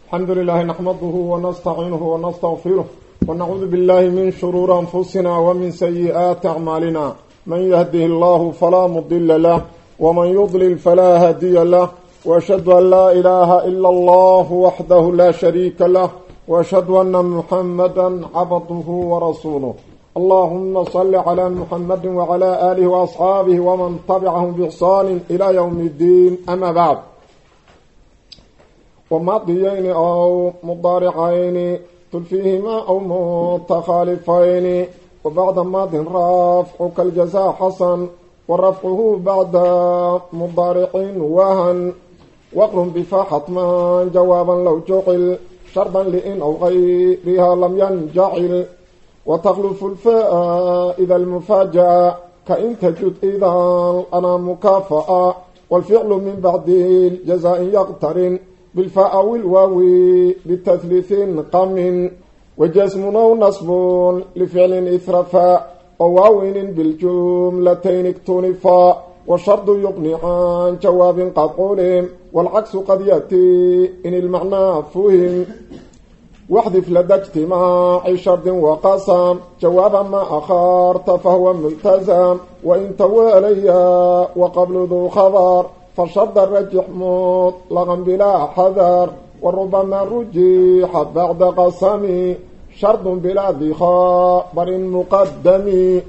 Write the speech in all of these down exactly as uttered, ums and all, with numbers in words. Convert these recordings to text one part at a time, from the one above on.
الحمد لله نحمده ونستعينه ونستغفره ونعوذ بالله من شرور أنفسنا ومن سيئات أعمالنا من يهده الله فلا مضل له ومن يضلل فلا هادي له وأشهد أن لا إله إلا الله وحده لا شريك له وأشهد أن محمدا عبده ورسوله اللهم صل على محمد وعلى آله وأصحابه ومن تبعهم بإحسان إلى يوم الدين أما بعد وماضيين أو مضارعين تلفيهما أو متخالفين وبعد ماض رفع كالجزاء حسن ورفعه بعد مضارع وهن وقر بفا حتما جوابا لو جعل شرطا لإن أو غيرها لم ينجعل وتخلف الفاء إذا المفاجأة كإن تجد إذا أنا مكافأة والفعل من بعد الجزاء يقترن بالفاء أو الواو بتثليث قم وجزم أو نصب لفعل إثرفا وواو بالجملتين اكتنفا والشرط يغني عن جواب قد قولهم والعكس قد يأتي إن المعنى فهم واحذف لدى اجتماع شرط وقسم جوابا ما أخرت فهو ملتزم وإن توالي وقبل ذو خبر فالشرط الرجح مطلقا بلا حذر وربما رجح بعد قسم شرط بلا ذي خبر مقدم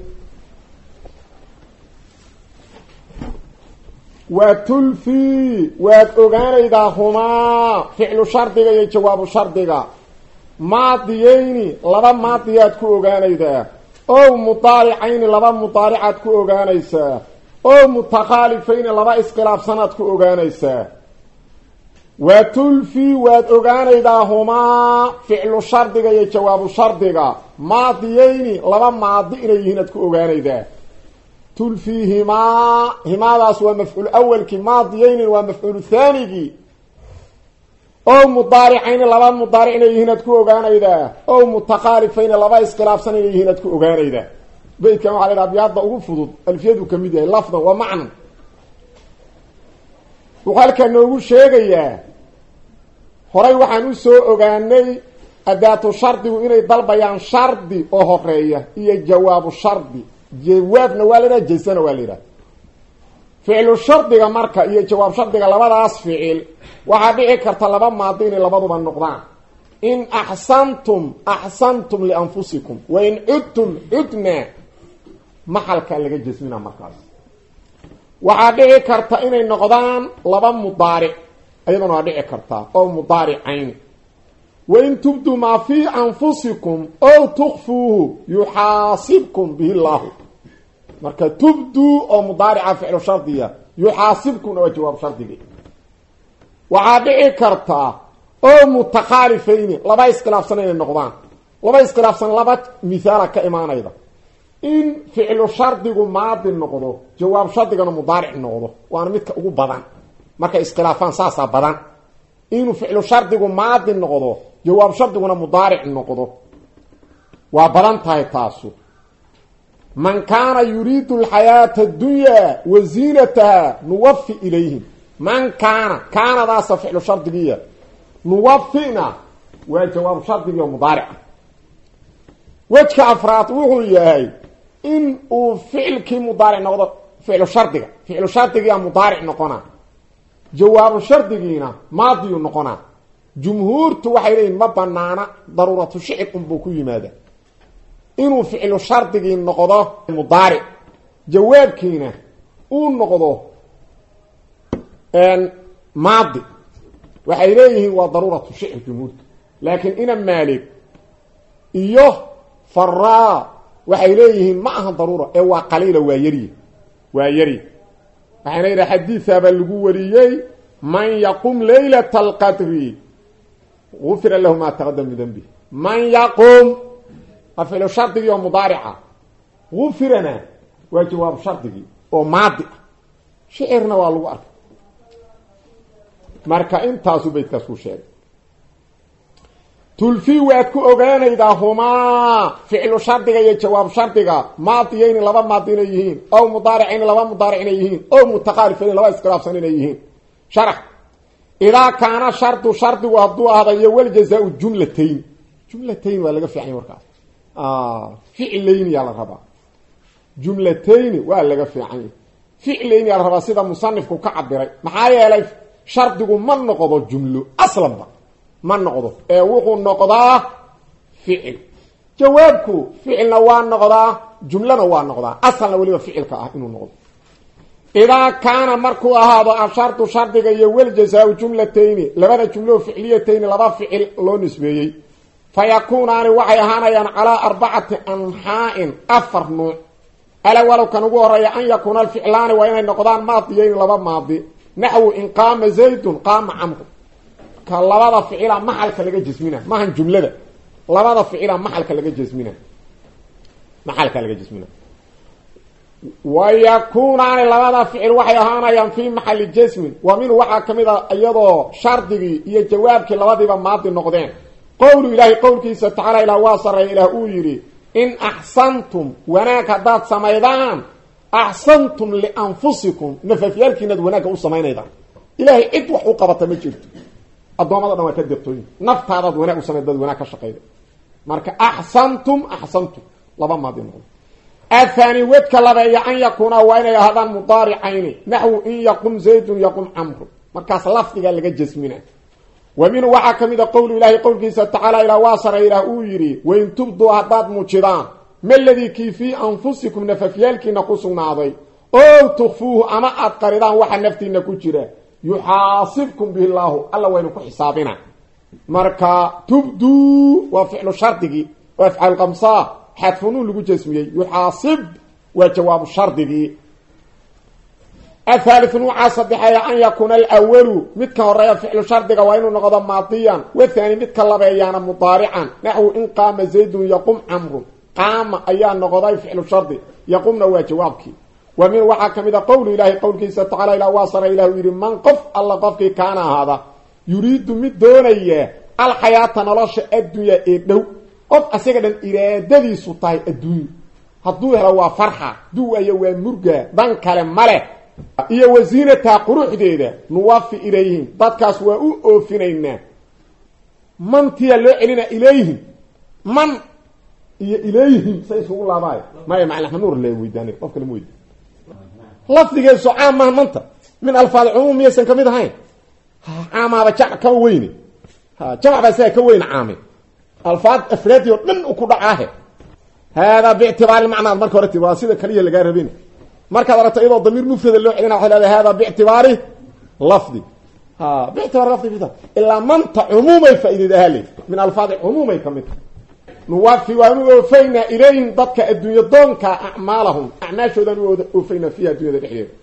وتلفي واتوغان إذا هما فعل شرطك يجواب شرطك ماضيين لبا ماضيات كوغان إذا أو مطارعين لبا مطارعات كوغان إذا أو متخالفين لبا اسقلاف سنات كوغان إذا وتلفي واتوغان إذا هما فعل شرطك يجواب شرطك ماضيين لبا ماضيين كوغان إذا تلفيهما هما داس ومفعول اول كي ماضيين ومفعول الثاني او مضارعين لبا مضارعين يهنت كو اوغانيدا او متخالفين لبا اسخلافسن يهنت كو اوغانيدا بيت كما على الابيات ugu fudud alfiyadu kamid yahay lafda wa macna waxalka noogu sheegaya horay waxaan u soo ogaanay adaatu shardigu inay dalbayaan shardi oo horeeya iyo jawaabu shardi jawaabna waa leedahay jeesana waa leedahay ficil shardiga marka iyo jawaab shardiga labadaas ficil waxa dhici karta laba maadi in labaduba noqdaan in ahsantum ahsantum li anfusikum wa in udtum udna maxalka laga jeesmina markaas waxa dhici karta inay noqdaan laba mudaaric ayadana waa dhici karta oo mudaaricayn وإن تبدوا ما في أنفسكم أو تخفوه يحاسبكم به الله مركا تبدوا أو مضارع فعل شرطية يحاسبكم أو جواب شرطي وعادئي كرتا أو متخالفين لبا اسقلاف سنين النقضان لبا اسقلاف سنين لبا مثالا كإيمان أيضا إن فعل شرطي ماضي النقضو جواب شرطي مضارع النقضو وأنا متك أقول بدان مركا اسقلافان ساسا بدان إنه فعل شرطي ماضي النقضو جواب شرطنا مضارع النقض وبلانتهي تاسو من كان يريد الحياة الدنيا وزينتها نوفي إليهم من كان كان ذا فعل شرطي نوفينا وجواب شرطي مضارع وجه أفراد وهو يهي إن فعل كي مضارع نقض فعل شرطي فعل شرطي مضارع نقنا جواب شرطينا ماضي نقنا جمهورته waxay leeyihiin ma banaana daruuratu shicib buu ku yimaada inuu ficil shartigi noqdo mudaari jawaabkiina uu noqdo een maadi waxay leeyihiin waa daruuratu shicib jumhuurtu laakiin ina maalik iyo faraa waxay leeyihiin ma aha daruura ee waa qaliila waa yari waa yari waxay leeyahay xadiisaba lagu wariyay man yaqum laylatal qadri غفر له ما تقدم من ذنبه من يقوم افعل شرطي يوم مضارعه غفرنا وجواب شرطي او ماضي شعرنا والو ارك marka intaas u beedka soo sheeg tulfi waad ku ogaanayda huma ficil shartiga iyo jawaab shartiga maadiyeen laba maadina yihiin oo mudaaricin laba mudaaricin yihiin oo mutaqaalifin laba iskalaafsan yihiin sharax idaa kaana shardu shardigu hadduu ahda iyo waljazaau jumlatayn jumlatayn waa laga fiicanya warkaas ficlayni yaa la rabaa jumlatayni waa laga fiicanya ficlayni yaa la rabaa sida musanifku ka cabiray maxaa yeelay shardigu ma noqdo jumlo aslanba ma noqdo ee wuxuu noqdaa ficil jawaabku ficilna waa noqdaa jumlana waa noqdaa asalna weliba ficilka ah inuu noqdo idaa kaana markuu ahaado ashardu shardiga iyo waljazaau jumlatayni labada jumlo ficliyatayni laba ficil loo nisbeeyey fayakuunaani waxay ahaanayaan calaa arbacati anxaa'in afar nuuc alawalow kan ugu horeeya an yakuuna alficlaani waa inay noqdaan maadiyayni laba maadi naxwu in qaama zaydun qaama camru ka labada ficila maxalka laga jasmina maahan jumlada labada ficila maxalka laga jasmina maxalka laga jasmina wayakuunaani labada ficil waxay ahaanayaan fii maxali jasmin wa minhu waxaa kamid a iyadoo shardigii iyo jawaabkii labadiiba maadi noqdeen qowlu ilaahi qowlkiisa tacaala ilaah waa sareeya ilaah uu yidhi in axsantum wanaag haddaad samaydaan axsantum lianfusikum nafafyaalkiinaad wanaagga u samaynaydaan ilaahay cid wax u qabata ma jirto addoommada dhan waa ka deeqtooyin naftaadaad wanaag u samayd dad wanaag ka shaqayda marka axsantum axsantum laba maadi noqdo athani wedka labeeya an yakuuna waa inay ahaadaan mudaaricayni naxwu in yaqum zaydun yaqum camru markaas lafdigaa laga jasmina wa minhu waxaa ka mid a qowlu ilaahi qowlkiisa tacaala ilaa waa saray ilaah uu yidhi wain tubduu haddaad muujidaan ma ladii kii fii anfusikum nafafyaalkiina ku sugnaaday oo tukfuuhu ama aad qaridaan waxa naftiina ku jira yuxaasibkum bihi llaahu alla waynu ku xisaabina marka tubduu waa ficlu shardigii oo afcaal qamsaa xadfunuun lagu jasmiyey yuxaasib waa jawaabu shardigii athaliث nuucaa saddexeeya an yakuuna alwalu midka horeeya ficlu shardiga waa inuu noqdo maadiyan wathani midka labeeyaana mudaarican naxwu in qaama zaydun yaqum camrun qaama ayaa noqday ficlu shardi yaqumna waa jawaabkii wa min waxaa ka mid a qowlu ilaahi qowlkiisa tacala ilah waa sara ilah yidhi man qof alla qofkii kaana ahaada yuriidu mid doonaya alxayaata nolosha addunya ee dhow qof asiga dhan iraadadiisu tahay adduunyo hadduu helo waa farxa duu waayo waa murga dan kale male iyo wasiinataa quruxdeeda nuwafi ilayhim dadkaas waa u oofinaynaa mantiya loo celina ilayhim man iyo ilayhim say isugu laabaayo maya macna nuur le weydaanay qof kale mooyid lafdigeesu caam maaha manta min alfaad cumuum miyaysan kamid ahayn caamaaba jamc ka weyne jamc baa sidaa ka weyne caame alfaad afraadi oo dhan u ku dhacaahe haadaa biictibaari macnaad marka hore ti waa sida kaliya lagaa rabin markaad aragto iyadoo damiir mufrada loo celina waxay leedahay hada biictibaari lafdi ha biictibaari lafdi fita ilaa manta cumuumay faa'iideedaha le min alfaadi cumuumay ka mid nuwafi waanu oofaynaa ilayhim dadka adduunyo doonka acmaalahum acmaashoodan u oofaynaa fiiha addunyada dhexdeeda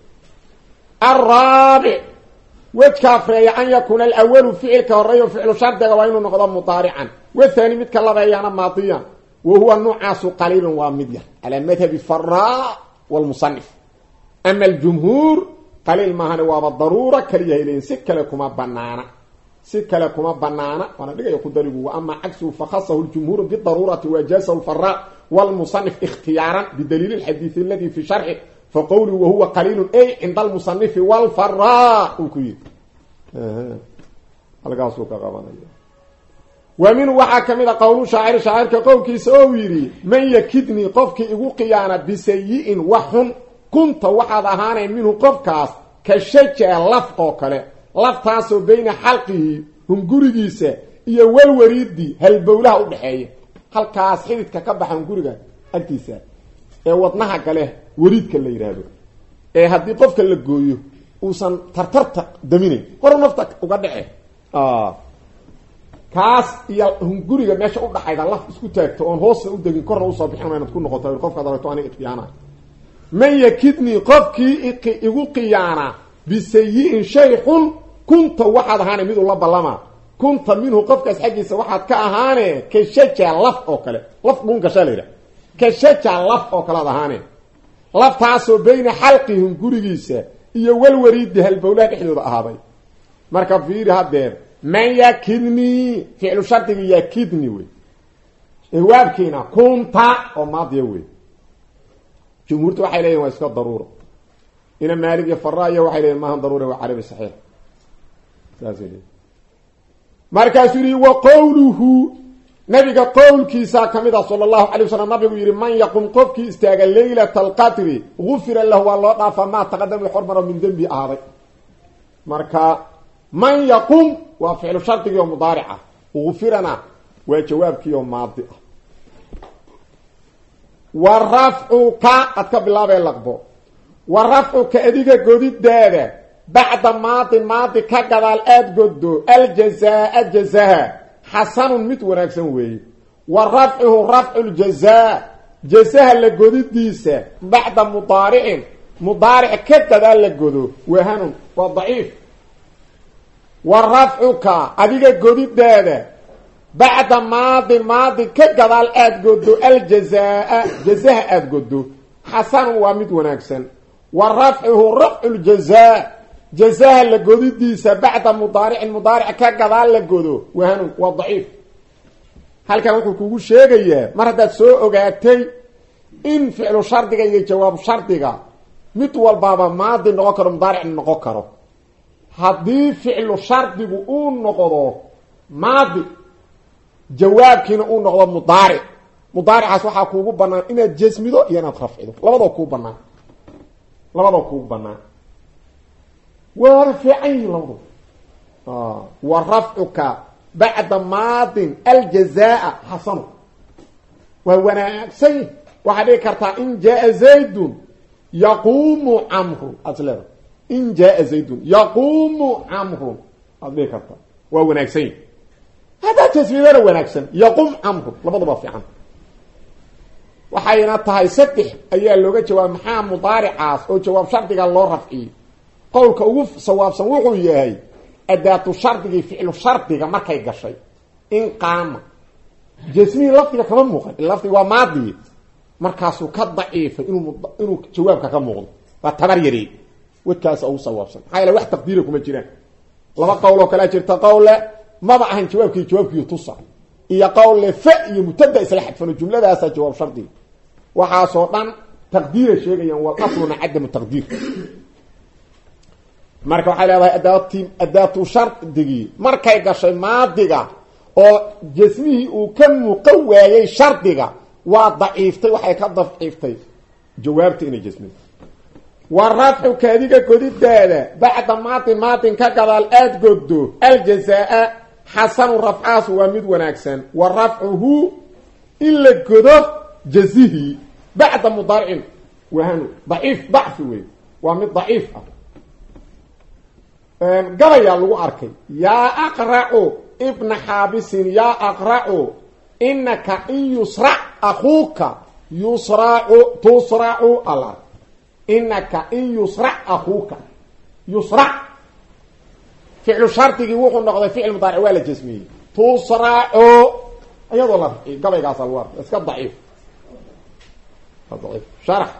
araabic wejka afreeya an yakuuna alawalu ficilka horeeyo ficlu shardiga waa inuu noqdo mudaarican wathani midka labeeyaana maadiyan wa huwa nuucaasu qaliilun waa mid yar calaa madhabi faraa walmusanif ama aljumhuur qaliil maahane waaba daruura kaliya leeyihin si kale kuma banaana si kale kuma banaana waana dhigaya ku daligu wa ama cagsuhu fakhasahu ljumhuuru bidaruurati wajasahu lfaraa walmusanif ikhtiyaaran bidaliili lxadiid aladi fi sharxi faqowlii wahuwa qaliilun ay cinda almusanifi walfaraa uu ku yidhi halkaasuu ka qabanaya wa minhu waxaa ka mid a qowlu shaaciri shaacirka qowlkiisa ou yidhi man yakidnii qofkii igu qiyaana bisayi-in wax xun kunta waxaad ahaanayn minhu qofkaas ka shaja laf oo kale laftaasoo bayna xalqihi hungurigiisa iyo walwariidi halbowlaha u dhexeeya halkaas xididka ka baxa hunguriga agtiisa ee wadnaha gale wariidka la yidhaahdo ee haddii qofka la gooyo uusan tartarta daminayn hor nafta uga dhace kaas iyo hunguriga meesha u dhaxayda laf isku taagto oon hoosta u degin korna usoo bixin inaad ku noqoto qofkaad aragto aniga ikhtiyaana man yakidnii qofkii igu qiyaana bisayi-in shay xun kunta waxaad ahaane mid ula ballama kunta minhu qofkaas xaggiisa waxaad ka ahaane ka shaja laf oo kale laf dhunkashaa la yidhaha ka shaja laf oo kale ad ahaane laftaasoo bayna xalqihi hungurigiisa iyo walwariidi halbowlaha dhexdooda ahaaday marka fiiri haddeer man yakidnii ficlu shardigii yakidni wey jawaabkiina kunta oo maadiya wey jumhuurta waxay leeyihin waa iska daruuro ina maalig iyo faraa iyo waxay leeyihin maahan daruura waa carabi saxiix markaas yiri wa qawluhu nabiga qawlkiisa kamida sallallahu alayhi wasallam nabigu yiri man yaqum qofki istaaga laylatul qadri ghufira lahu wallahu dhafa ma taqaddama hormaro min dambi aaday marka man yaqum wa fi'lu sharti iyo mudari'a ghufirana wa jawaabki iyo maadi wa raf'uka atqabilaba laqbo wa raf'uka adiga godidaada ba'da maadi maadi ka gadaal aad goddo al jazaa jazaa حسن مت wanaagsan weey ورفعه رفع الجزاء جزاء لغوديسا بعد مضارع مضارع كذا لغودو وهن وضعيف ورفعك اديك غوديداده بعد ماضي ماضي كذا الاد غودو الجزاء جزاء اد غودو حسن ومت wanaagsan ورفعه رفع الجزاء جزاء لغوديسا بعد مضارع المضارع كغدا لغودو وهن وضعيف هل كان wuxuu kugu sheegaya mar hadaad soo ogaatay in ficlu shardiga iyo jawaab shardiga mid walba maadi noqon karo mudaric noqon karo hadii ficlu shardigu uu noqdo maadi jawaabkiina uu noqdo mudaric mudaricaas waxa kuugu banaan inaad jasmido iyo inaad rafcido labadoo kuugu banaan labadoo kuugu banaan ورفعين لوضو آه. ورفعك بعد ماض الجزاء حسن وهو نفسي وحدي كرتا إن جاء زيد يقوم عمرو أصلا إن جاء زيد يقوم عمرو هذا كرتا وهو نفسي هذا تسمية وهو نفسي يقوم عمرو لبضو بفعن وحيناتها يستح أيها اللغة جواب محام مضارع عاص أو جواب شرطك الله رفعي qowlka ugu sawaabsan wuxuu yahay adaatu shardiga ficil shardiga markay gashay in qaama jasmi laftiga kama muuqan laftiga waa maadi markaas uu ka daciifay inuu inuu jawaabka ka muuqdo waa tabar yari wadkaas ugu sawaabsan hayla wax taqdiir kuma jiraan laba qowl oo kala jirta qowle maba ahan jawaabkii jawaabkii tusa iyo qowle fa iyo mutada isla xadfan jumladaas jawaab shardi waxa soo dhan taqdiir sheegayaan wal asluna adam taqdiir marka waxa leedahay adaati adaatu shartigi markay gashay maadiga oo jasmihi uu ka muqawayay shartiga waa daciiftay waxay ka daciiftay jawaabta inay jasmi warafcu kaadiga godidaada bacda maadi maadin ka gadaal aad goddo al jazaa hasan raf'as wa mid wanaagsan warafcuhu illa godo jazihi bacda mudari'in wa hanu daciif dacfi way wa mid daciif قبيا لو اركي يا اقرع ابن حابس يا اقرع انك ان يسرع اخوك يسرع تسرع الله انك ان يسرع اخوك يسرع فعل شرطي وحو نقض فعل مضارع ولا جسمي تسرع ايضا والله قبيا قاص الوار بس ضعيف ضعيف شرح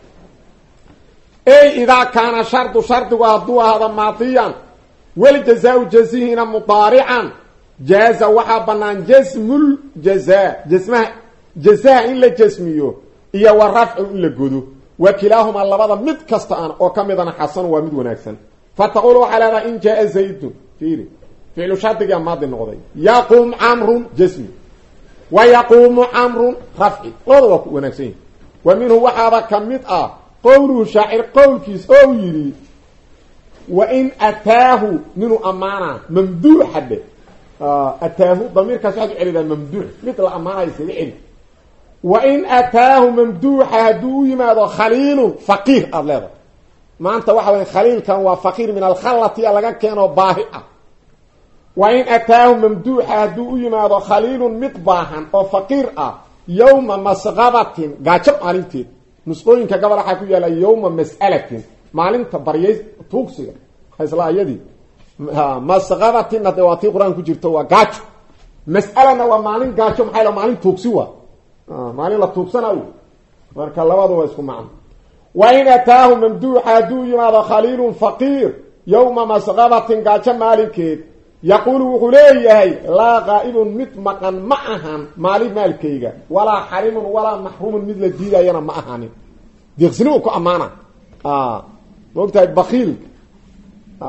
اي اذا كان شرط شرط وهو هذا ماضيا والجزاء جزيهنا مضارعا جاز وحبنا جسم الجزاء جسمه جزاء الا جسميه هي والرفع الا غدو وكلاهما لبدا مد كستان او كميدنا حسن ومد وناكسن فتقولوا على ان جاء زيد فيري فعل شرط يا ماضي نقضي يقوم عمرو جسمي ويقوم عمرو رفعي لو وناكسن ومنه وحابا كميد اه قوله شاعر قول كيس او يري وان اتاه منه امانه ممدوح حد اتاه ضمير كساد على ممدوح مثل امانه يسري وان اتاه ممدوح هدو يما خليل فقير الله ما انت واحد خليل كان وفقير من الخلط لغا كانوا باهئه وان اتاه ممدوح هدو يما خليل مطباحا وفقير يوم مسغبه غاجب عليتي نسقوينka gabadha waxa ku yaala yawma mas'alatin maalinta bariyay tuugsiga isla ayadi masqabatin nadawati quraan ku jirto waa gaajo mas'alana waa maalin gaajo maxay la maalin tuugsi waa maalin la tuugsanayo marka labadu waa isku macno wa in ataahu mamduha du yima khalilun faqir yawma masqabatin gaajo maalinkeed يقول وحليه لا غائب مطمقا معهم مالي مالكيغا ولا حريم ولا محروم مثل الديدا ينا معهاني ديغسنوكو امانه اه وقت بخيل اه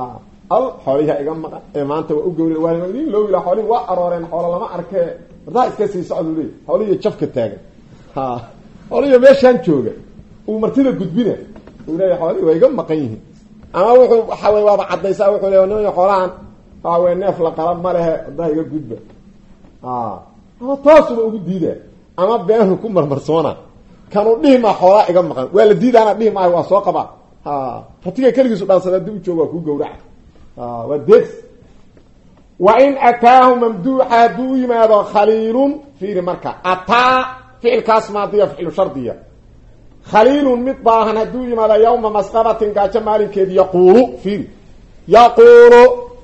al xoolihi iga maqan ee maanta waa u gowray waa in loo ila xoolihi waa arooreen xoolo lama arkay mardaa iska sii socdo leey xoolihi jafka taagan ha xoolihi meeshan jooga uu martida gudbina uu leeyahay xoolihi waa iga maqan yihiin ama wuxuu waxa way waaba cadaysaa wuxuu leeyahay inuu xoolahan waa neef la qalab ma leh hadaa iga gudba ah ama taas uu ugu diiday ama been ku marmarsoona kanu dhima xoolaa iga maqan waa la diidaana dhima waa soo qaba ha fatiga kaligiisu dhaansaday dib u jooga ku gowrac ah waa deex wa in ataahu mamduuha du yimaado khaliilun fiir marka ataa fi'l kaas maadiya fi'l shardiya khaliilun mid baahan hadu yimaado yawma masqabatin gaaja maalinkeed yaqulu fiir yaqulu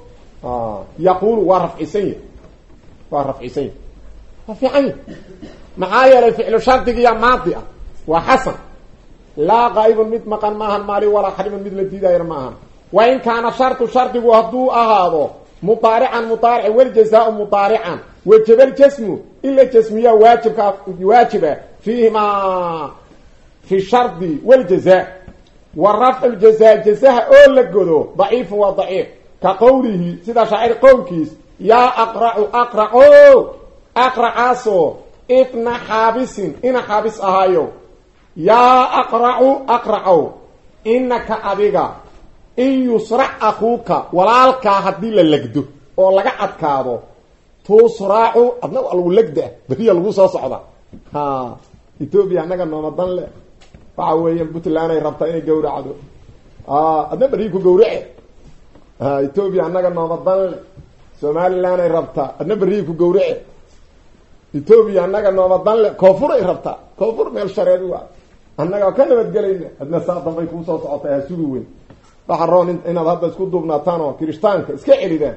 ah yaqulu wa raf'isay wa raf'isay fa fi'an maxaa yeelay ficlu shardiga maadi ah waa xasan laa qaybun mid maqan maahan maali walaa xariman mid la diidayna maahan wa in kaana shartu shardigu hadduu ahaado mudaarican mudaaric waljazaau mudaarican wajaba ljasmu ila jasmiya waajibka waajiba fiihimaa fi shardi waljazaa wa rafcu ljazaa jazaha oo la godo daciifun waa daciif ka qowlihi sida shaacir qowlkiis yaa aqracu aqraco aqracaaso ibna xaabisin ina xaabis ahaayo yaa aqracu aqracow inaka adiga in yusrac akuuka walaalkaa haddii la legdo oo laga adkaado tusracu adna waa lagu legda beriya lagu soo socda ha etoobiya annaga noomadan le waxa weeya puntland ay rabtaa inay gawracdo adna beriyi ku gawrace ha etoobiya annaga noomadan le somaliland ay rabtaa adna beriyi ku gawrace etoobiya annaga noomadan le koonfur ay rabtaa koonfur meel shareed waa annaga ka nabadgelayna adna saa dambay kuu soo socotay ha sugi weyn waxa roon inaad hadda isku duubnaataan oo kirishtaanka iska celidaan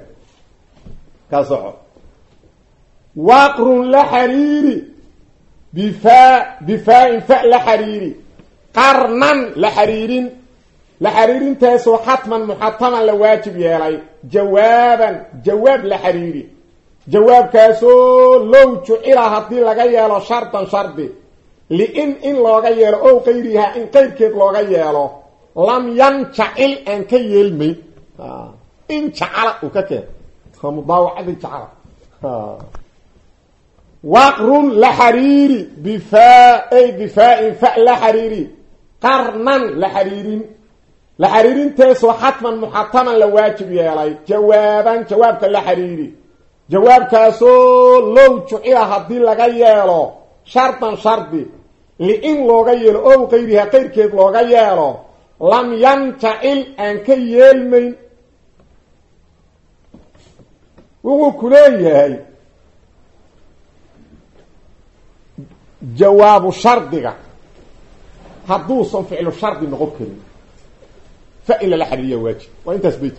ka soco waqrun la xariiri bifaa bifaa-in fa la xariiri qarnan la xariirin la xariirintaasoo xatman muxataman la waajib yeelay jawaaban jawaab la xariiri jawaabkaasoo low jucila haddii laga yeelo shardan shardi liin in looga yeelo ow qayrihaa in qayrkeed looga yeelo lam yancacil aan ka yeelmayn in jacala uu ka keen mudaawacadii jacala waqrun la xariiri bifaa ay bifaa-in fa la xariiri qarnan la xariirin la xariirintaasoo xatman muxataman la waajib yeelay jawaaban jawaabka la xariiri jawaabkaasoo low jucila haddii laga yeelo shardan shardi liin looga yeelo ow qayrihaa qayrkeed looga yeelo lam yancacil aan ka yeelmayn wuxuu ku leeyahay jawaabu shardiga hadduusan ficlu shardi noqon karin fa in lala xariiriya waajib waa intaas bayt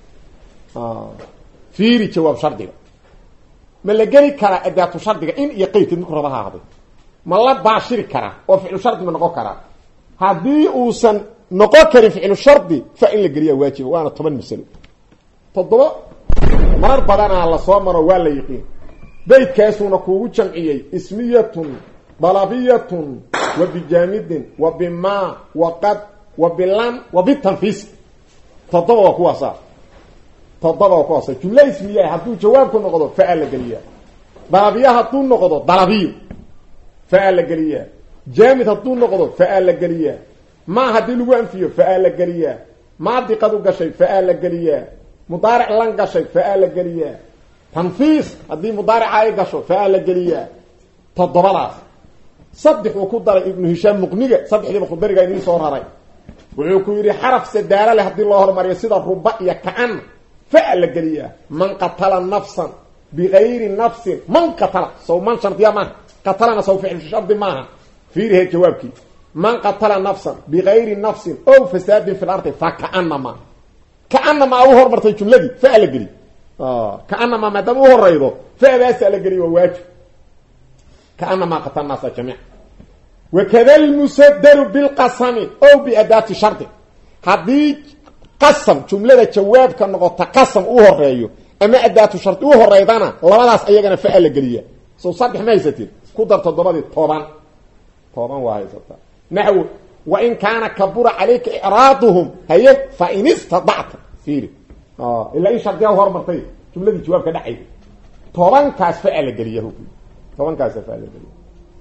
fiiri jawaab shardiga ma la geli karaa adaatu shardiga in iyo qayrkeed marku raba ha ahday ma la baashiri karaa oo ficlu shardi ma noqon karaa haddii uusan noqon karin ficlu shardi fa in la geliya waajiba waana toban masalo toddoba marar badanaa lasoo maro waa la yiqiin baydkaasuuna kuugu jamciyey ismiyatun dalabiyatun wa bijaamidin wa bimaa wa qad wa bilan wa bitanfiis toddoba waa kuwaasa toddoba waa kuwaasa jumla ismiya hadduu jawaabku noqdo fa la geliya dalabiya hadduu noqdo dalabiyo fa la geliya jaamid hadduu noqdo fa la geliya ma haddii lagu anfiyo fa la geliya maadi qad u gashay fa la geliya mudaaric lan gashay fa la geliya tanfiis haddii mudaaric ay gasho fa la geliya todobadaas saddex uu ku daray ibnu hishaam muqniga saddexdiiba khudbariga inii soo raray wuxuu ku yidhi xaraf sadaala leh haddii loo hormariyo sida ruba iyo kacan fa la geliya man qatala nafsan bigayri nafsin man qatala sow man shardiya maaha qatalana sow ficil shardi maaha fiirihe jawaabkii man qatala nafsan bigayri nafsin ow fasaadin fi lardi fa kaanama kaanama u hormartay jumladii fa la geliy kaanama maadaama u horaydo fadaasa la geliy waa waajib kaanama qatala naasa jamiica wakada lmusadaru bilqasami ow biadaati shardi haddii qasam jumlada jawaabka noqota qasam u horeeyo ama adaatu shardi u horeydana labadaas ayagana fa la geliya soo saddex ma haysatiin ku dar toddobadii toban toban waa haysataa naxwo wain kaana kabura calayka icraaduhum haye fain istadacta fiiri اه الا ان شرطها هرمرتي جمله جواب كدحي toban kaas faal galiyo toban kaas faal galiyo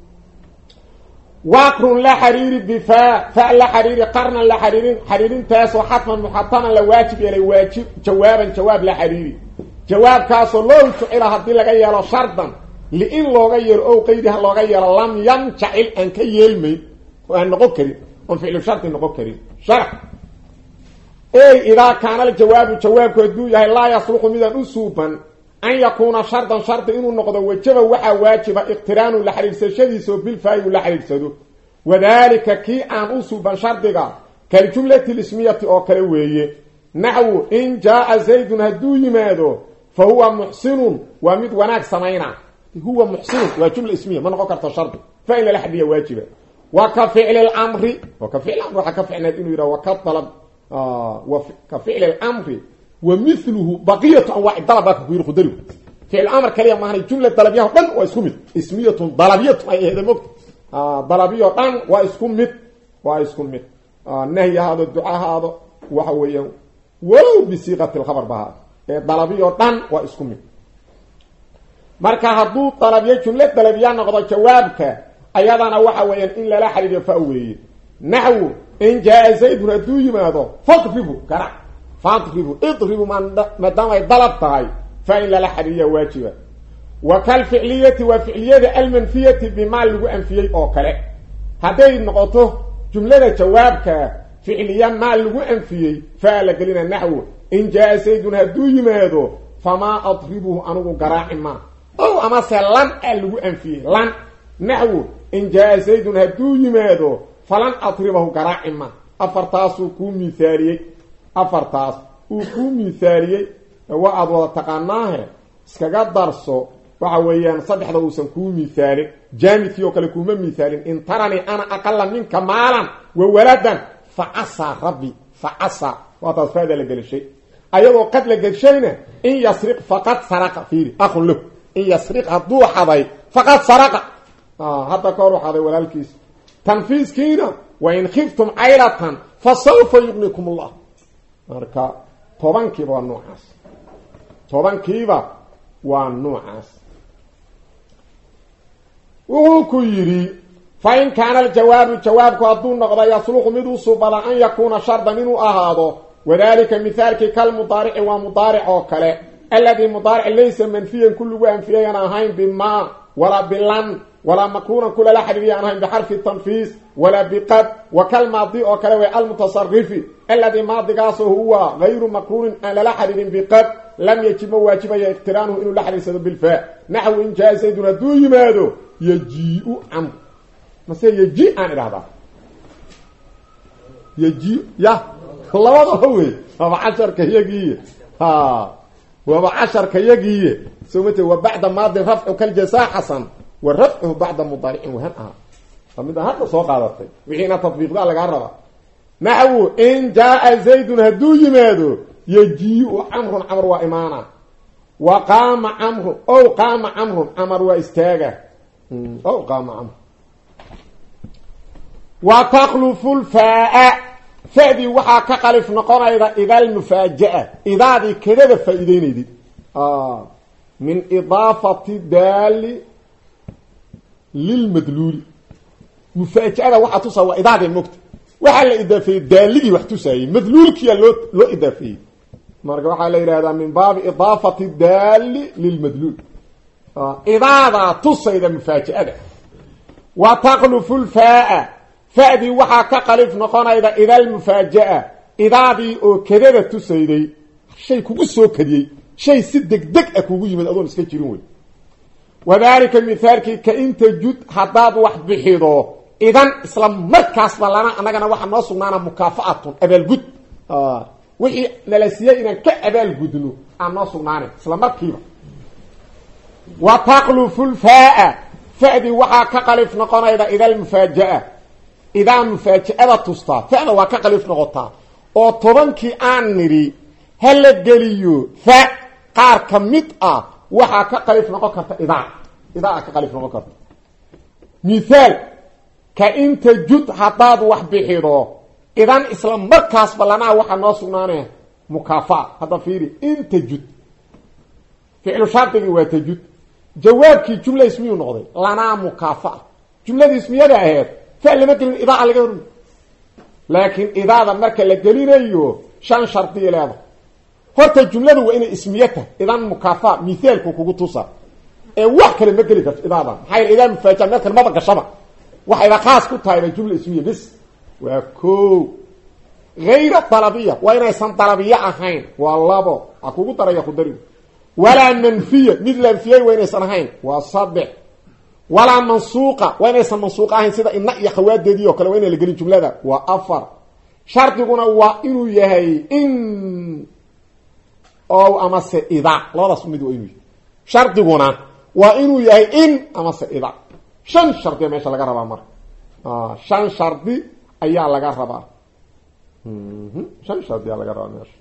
واقر لا حرير بفاء فاء لا حرير قرن لا حرير حريرين تاس وحتما محتما لا واجب الى واجب جوابا جواب لا حرير جواب كاس لو الى hadii laga yeelo shardan liin looga yeelo oo qeydaha looga yeelo lam yamja'il an ka yeelmay oo noqon kari oo ficil shart noqon kari sharh ay ida kana al jawab jawab kooduu yahay la yasluqu midan usuban an yakuna shartan shart inuu noqdo wajaba waxa waajiba iqtiraanu la xiriirsashadiiso bil faa'i la xiriirsado wadaalika ki aan usuban shartiga kal jumlati ismiyati oo kale weeye nahwu in jaa zaydun hadu yimaado fa huwa muhsinun wa mid wanaag sameeyna huwa muhsin wa jumla ismiya ma noqon karto shart fa ila la hadiya waajiba wa ka fi'l al amri wa ka fi'l amri waxa ka fi'nad inuu yira wa ka talab ah wa ka fi'l al amri ومثله بقيه انواع الطلبات كبير خدري في الامر كليه ما هي جمله طلبيه دن واسكمت اسميه طلبيه اي هذا مكت اه طلبيه دن واسكمت واسكمت اه نهي هذا الدعاء هذا وحويا ولو بصيغه الخبر بها طلبيه دن واسكمت marka haduu طلبيه جمله طلبيه noqdo jawaabka ayadana waxa weeyaan in la xiriiriyo faaweeye nahwu in jaa zayd hadu yimaado fadribu kara فاضربوا اضربوا ما دام ضربتها فإن لا حريه واجبا وكالفعليه وفعليه المنفيه بما لو انفيه او كله هذه النقطه جمله جوابك فعليا ما لو انفيه فعل قلنا نحو ان جاء زيد هدو يمادو فما اضربه انو قراعما او اما سلام لو انفيه لن نحو ان جاء زيد هدو يمادو فلن اضربه قراعما افرتاسو كو مثاليه afartaas uu ku miisaaliyay waa aad wada taqaanaahe iskaga darso waxa weeyaan saddexda uusan ku miisaalin jaamidkii oo kale kuma miisaalin in tarani ana aqalla minka maalan wa waladan fa asa rabbi fa asa wa tasfaada la galishay ayadoo qad la gashayna in yasriq faqad saraqa fiiri akhun lahu in yasriq hadu haday faqad saraqa ah hada kooru haday walaalkiis tanfiiskiina wa in khiftum aylatan fa sawfa yughnikum allah marka tobankiiba waa noocaas tobankiiba waa noocaas wuxuu ku yiri fa in kaana aljawaabu jawaabku hadduu noqdo yasluqu mid usubala an yakuuna shardan inuu ahaado wadaalika mithaalki kal mudaarici waa mudaaric oo kale alladii mudaaric laysa manfiyan kullugu anfiyayana ahayn bima wala bilan ولا مقرونا كل لا حريري عنها بحرف التنفيذ ولا بقد وكالماضي او كلمه المتصرف الذي ماضي قاسه هو غير مقرون على لا حريري بقد لم يجب واجب اقترانه انه لا حريري بالفاء نحو ان جاء زيد دو يمادو يجيء عم مثلا يجيء عن هذا يجيء يا الله هو هو عشر كيجي ها وهو عشر كيجي سمته وبعد ماضي رفع كالجزاء حسن والرفع بعد مضارع وهنها فمذا هذا سو قادتي وحين تطبيق ده لغا ربا نحو ان جاء زيد هدو يمادو يجيء عمرو عمرو وايمانا وقام عمرو او قام عمرو عمرو واستاغا او قام عمرو وتخلف الفاء فدي وحا كقلف نقريدا اذا المفاجاه اذا دي كده فايدينيدي اه من اضافه دال للمدلول مفاجاه waxa tusa waa idaade mugta waxa la idaafay daaligi wax tusay madluulkiya loo loo idaafay marka waxa la yiraahdaa min baab idaafati daal lilmadlul ah idaada tusayda mufaajaada wa taqlufu alfaa faadi waxa ka qalif noqonayda idal mufaaja'a idaadi oo kadada tusayday shay kugu soo kadiyay shay si degdeg ah kugu yimid adoon iska jirin way وذلك مثالك كأنت جد حداد واحد بحيضه إذن إسلام مركز لنا أننا واحد نصنعنا مكافأة أبال جد آه. وحي للسياء إذن كأبال جدنو أن نصنعنا إسلام مركز وتقلف الفاء فأدي وحا كقلف نقنا إذا إذا المفاجأة إذا المفاجأة تصطى فأنا وكقلف نقطة وطبنك آنري هل الجليو فاء قار كمتأة waxa ka qalif noqon karta idaa idaa ka qalif noqon karta misaal ka inta jud hadaad wax bixido idan isla markaas balana waxa noo sugnaanay mukaafa hadda fiiri in tajud ficlu shartigi waa tajud jawaabkii jumla ismiyu noqday lanaa mukaafa jumladii ismiyada ahayd ficil lama gelin idaa laga hormay laakiin idaada marka la gelinayo shan shardi leedahay horta jumladu waa inay ismiye tahay idan mukaafa mithaalku kugu tusa ee wax kale ma geli karto idaada maxay idaa mufaaja meel kale ma gashaba waxay khaas ku tahay jumla ismiye bis waa ko غير طلبيه وين سن طلبيه اهين والله اكو دريا خدري ولا منفيه مثل منفيه وين سن اهين وصبع ولا منسوقه وين سن منسوقه اهين سدا ان يا خواديدي او كلا وين لا غلي جملده وافر شرطنا وا انو يحيى ان او امس اذا لا سميد وينو شرطنا وا انو يحيى ان امس اذا شن شرط ماشي لغا ربا مر اه شن شرط ايا لغا ربا shan shardi laga rabaa meesha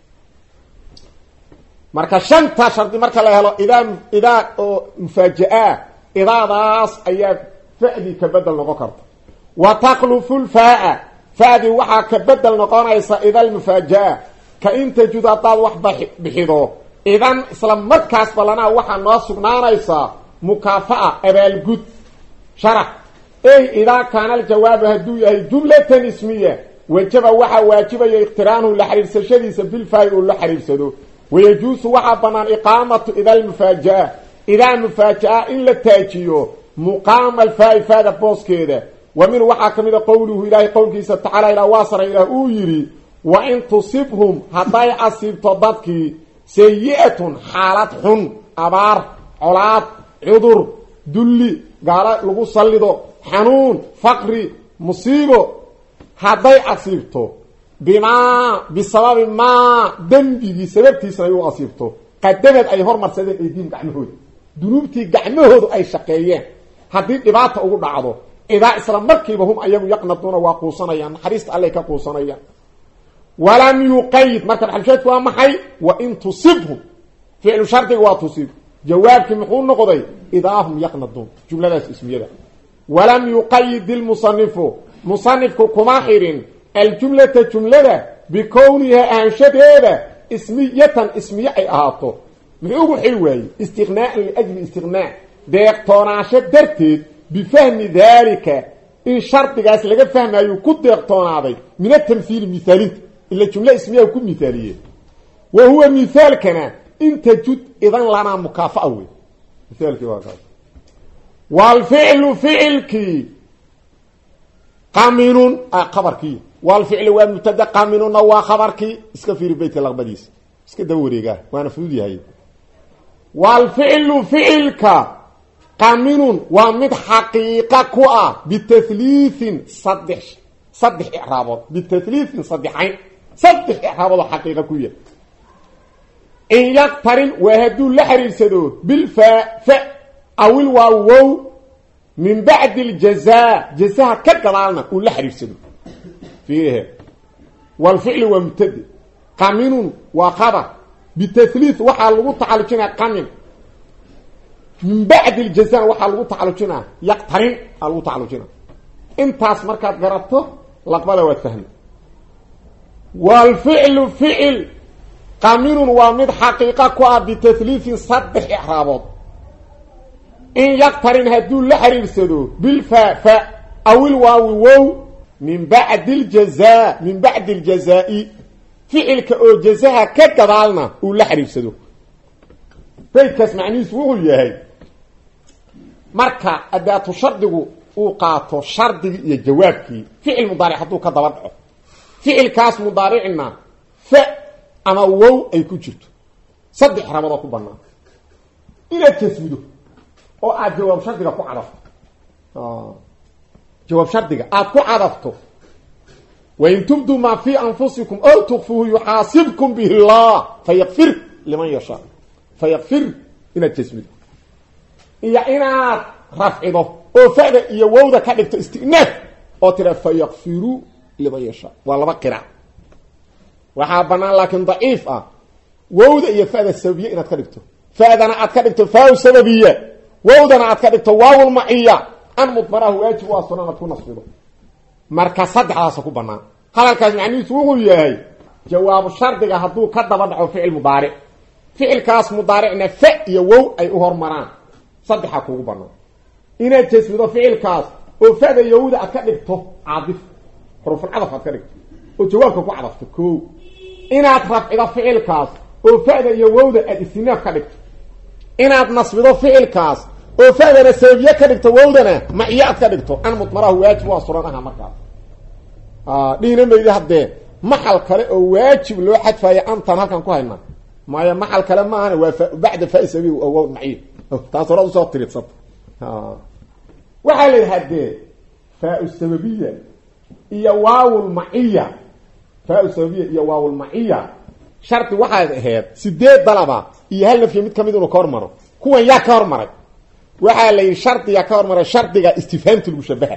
marka shanta shardi marka la helo idaa idaa oo mufaaji'a idaadaas ayaa fa'di ka badal noqon karta wa taqlufu al-fa'a fa'di waxa ka badal noqonaysa idaa al-mufaaji'a ka inta judadaad wax bixido idan isla markaas balana waxa noo sugnaanaysa mukaafa'a abaal gud sharax ay idaa kana al-jawaab hadu yahay jumlatan ismiyah وجب وحا واجب يقترانه لحريف سشديس بالفاء ولحريفسدو ويجوز وحا بنان اقامه اذا المفاجاه اذا مفاجاه الا تاجيو مقام الفاء فاده بوس كده ومن وحا كميد قوله الهي قولك تعالى الى واصر الى اويري وان تصبهم هداي اصيب تضدك سيئه حالتهم ابار علاط عذر دلي قال لو صليدو حنون فقري مصيبه hadday asiibto bima bisababi ma dambi sababtiisa ay u asiibto qadamad ay hormarsadeen ay diin gacmahooda dunuubtii gacmahoodu ay shaqeeyeen hadii dhibaato ugu dhacdo idaa isla markiiba hum ayagu yaqnaduna waa quusanayaan xariista alle ka quusanayaan walam yuqayd marka xalsheedku waa maxay wa in tusibhum fi'lu sharti wa tusib jawaabki muxuu noqday idaa hum yaqnadun jumladaas ismiyada walam yuqayd al musannifu مصنفك كما حيرين الجملة جملة بكونها أنشدها اسمية اسمية اهاتو محيوه حلوة استغناء لأجل استغناء ديقتوناشة درتد بفهم ذلك إن شرط قاس لغا فهم يكون ديقتوناشة من التمثيل مثالي إلا جملة اسمية يكون مثالية وهو مثال كان إن تجد إذن لنا مكافأة مثال كواكا والفعل فعلك قامنون خبركي والفعل والمبتدا قامنون وخبركي اسك في بيت اللغبديس اسك دوريغا وانا فودي هي والفعل فعلك قامنون ومد حقيقه كوا بتثليث صدح صدح اعرابات بتثليث صدحين صدح اعرابات حقيقه كويه ان يقترن وهدو لحريسدو بالفاء ف او الواو من بعد الجزاء جزاء كقلالنا ولا حريفسدو فيه والفعل ومبتدا قامن وخبر بتثليث وحا لو تعالجنا قامن من بعد الجزاء وحا لو تعالجنا يقترن لو تعالجنا انتاس markaad garato laqbada waad fahmi والفعل فعل قامن ومد حقيقه كو بتثليث صدح اعرابات إن يقترن هدو لحريرسدو بالفاء فاء أو الواو واو من بعد الجزاء من بعد الجزاء فعلك أو جزاء كتبالنا ولحريرسدو فيكس معنيس وقل ياهي مركا أداة شردقو وقاتو شردق يجوابكي فعل مضارع حدو كدبرعو فعل كاس مضارعنا فاء أما واو أي كجرتو صدح رمضاكو بنا إلى تسميدو oo aad jawaab shardiga ku cadafto ah jawaab shardiga aad ku cadafto wa in tubdu ma fi anfusikum aw tukhfuhu yuhasibkum bihi Allah fayaghfir liman yasha fayaghfir ina tasmid iya ina raf'ido oo faada iyo wawda ka dhigto istinaaf oo tira fayaghfiru liman yasha wala baqira waxa banaan laakin dhaif ah wawda iyo faada sababiyya ina ka dhigto faadana aad ka dhigto faaw sababiyya وودنا ادكدت واو المعيه ان مضمره واجب واسنن تكون نصبه marka sadexdaas ku banaan halkaas macnihiisu wuxuu yahay jawaabu shardiga hadduu ka daba dhaco ficil mudaaric ficilkaas mudaaricna fa iyo wow ay u hormaraan saddexa kugu banaan inaad jasmido ficilkaas oo fada yowda aad ka dhigto caadif xuruful cadaf aad ka dhigto oo jawaabka ku cadafto koo inaad rafcido ficilkaas oo fada iyo wowda aad istinaaf ka dhigto inaad nasbido ficilkaas oo fadana sababiye ka dhigto wowdana maciye aad ka dhigto an mudmarahu waajib waa suran aha markaas ah dhina meeyda hadee maxal kale oo waajib loo xadfaayo antan halkan ku hayna maya maxal kale ma ahana waa bacda faisabi oo maciye taas hore u soo tiridsan ah waxa la yiraahdaa fa'u sababiyya iyo waawul maciya fa'u sababiyya iyo waawul maciya sharti waxa ahayd sideed dalaba iyo hal nafyi mid kamid inuu ka hormaro kuwan yaa ka hormaray waxa la yiri shartiga ka hormaray shartiga istifhaamti lagu shabaha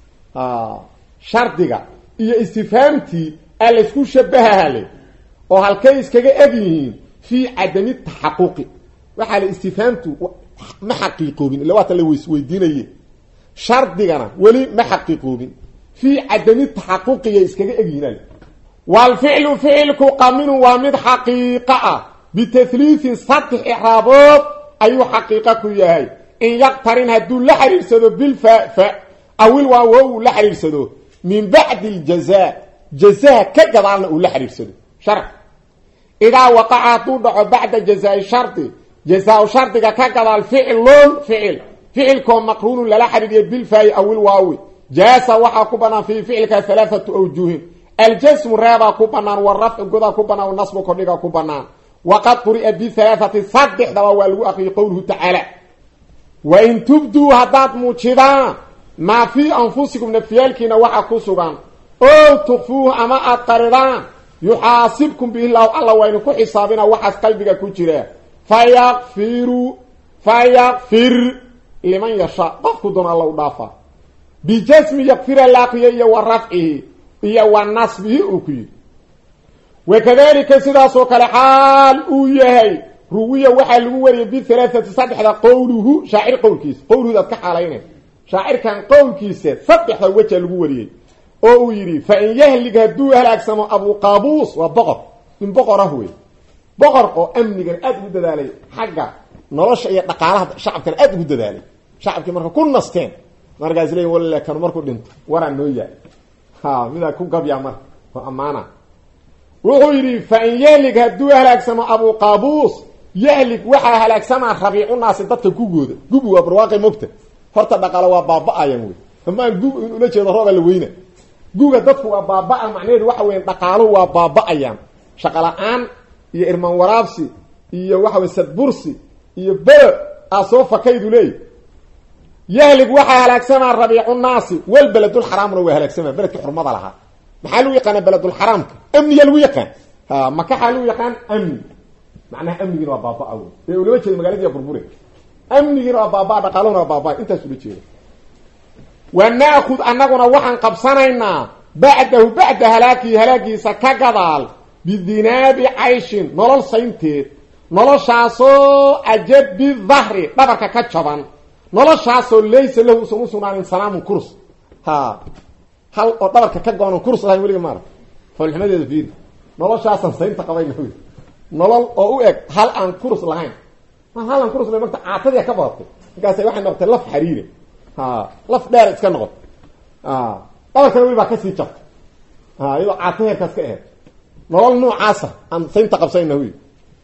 ah shartiga iyo istifhaamti ala isku shabaha le oo halkay iskaga egyihiin fi adami tahaqquqi waxa la istifhaamtu ma xaqiiqoobin ila waxa la weydiinayay shardigana wali ma xaqiiqoobin fi adami tahaqquqi iskaga egyihiin wal fi'lu fi'lku qamin wa mid haqiqa bi tathlith sath i'rabot ayu haqiqa ku yahay in yaqtarin hadu la xiriirsado bil fa fa awil wa wa la xiriirsado min ba'd al jazaa jazaa ka gadaalna uu la xiriirsado shar ida waqa'a tud'u ba'da jazaa sharti jazaa shartiga ka gadaal fi'lun fi'l fi'lku maqrun la xiriiriyo bil fa awil waawi jaasa waxa ku banaan fi fi'lka thalathatu awjuh الجسم رابع كبنان والرفع قدا كبنان والنصب كدغا كبنان وقد قرئ بثلاثه صدح دوا والو اخي قوله تعالى وان تبدوا هدات موجدا ما في انفسكم نفيالكنا وحكسغان او تخفوه اما اقردان يحاسبكم به الله الله وين كو حسابنا وحس قلبك كجيره فيغفر فيغفر لمن يشاء قفكم دون الله ضافا بجسم يغفر الله يا ورفعه هي والنصبه اوكي وكذلك سداسو كلا حال او يحي رويه waxa lagu wariyay bi thalathati sadexda qowluhu shaacir qowlkiis qowluhu dad ka xalayna shaacir kan qowlkiisa sadexda waxa lagu wariyay oo uu yiri fa in yahlig hadu halaagsamo abu qaabus wa boqor in boqorahu way boqor oo amnigan aad u dadaalay xagga nolosha iyo dhaqaalaha shacabka aad u dadaalay shacabka marka ku nasteen markaas leeyahay walaal kan markuu dhinto waran nooya ها ميدا كو غبيا مر امانه وهو يري فان يهلك هدو هلاكسما ابو قابوس يهلك وحا هلاكسما ربيع الناس ددك كوغودا غبو وبرواقي مقت horta dhaqala waa baaba ayan way ama gub in ula jeedo rooga la weyna guga dadku waa baaba macnaheedu waxa weyn dhaqaalo waa baaba ayan shaqalaan iyo irman waraabsi iyo waxa weyn sadbursi iyo bal asoo fakaydu leey يهلك وحا هلاكسما ربيع الناس والبلد الحرام رو هلاكسما بلد حرمه لها محلو يقان بلد الحرام امني الويقان ها ما كحلو يقان امن معناها امني رو بابا او يقولوا لك المغاليه يا بربوري امني رو بابا دقالونا بابا انت سوليتي وناخذ انغنا وحن قبسنينا بعده بعد هلاكي هلاكي سكغدال بالذناب عيش نولل سينتيد نولل شاسو اجب بالظهر دبرك كجبان noloshaasoo laysa lahu sunu sugnaanin salaamun kurs ha hal oo dhabarka ka goono kurs lahayn weliga maara falxumadeeda fiir noloshaasan saynta qabayna wy nolol oo u eg hal aan kurs lahayn ma hal aan kurs lahayn marka caatadii ka badatay markaasay waxay noqotay laf xariire ha laf dheer iska noqotay ha dhabarkana weli baa kasii jabtay ha iyadoo caataheerkaas ka ahayd nolol noocaasa aan saynta qabsayna wy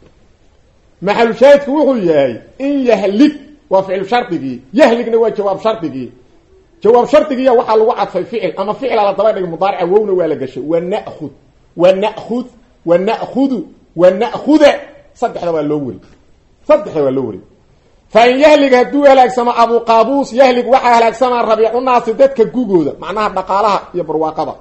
maxalu shaahidku wuxuu yahay in yahlik وفعل شرطه يهلكنا وجواب شرطه جواب شرطه waxa lagu cadfay ficil ama ficil ala daba dhig mudaaric wowna waa la gashay wa na'khud wa na'khud wa na'khud wa na'khud sadexda waa loo wari sadexda waa loo wari fa yahlig hadu halaagsama abu qaabus yahlig waxa halaagsama rabiicun naas dadka gugooda macnaha dhaqaalaha iyo barwaaqada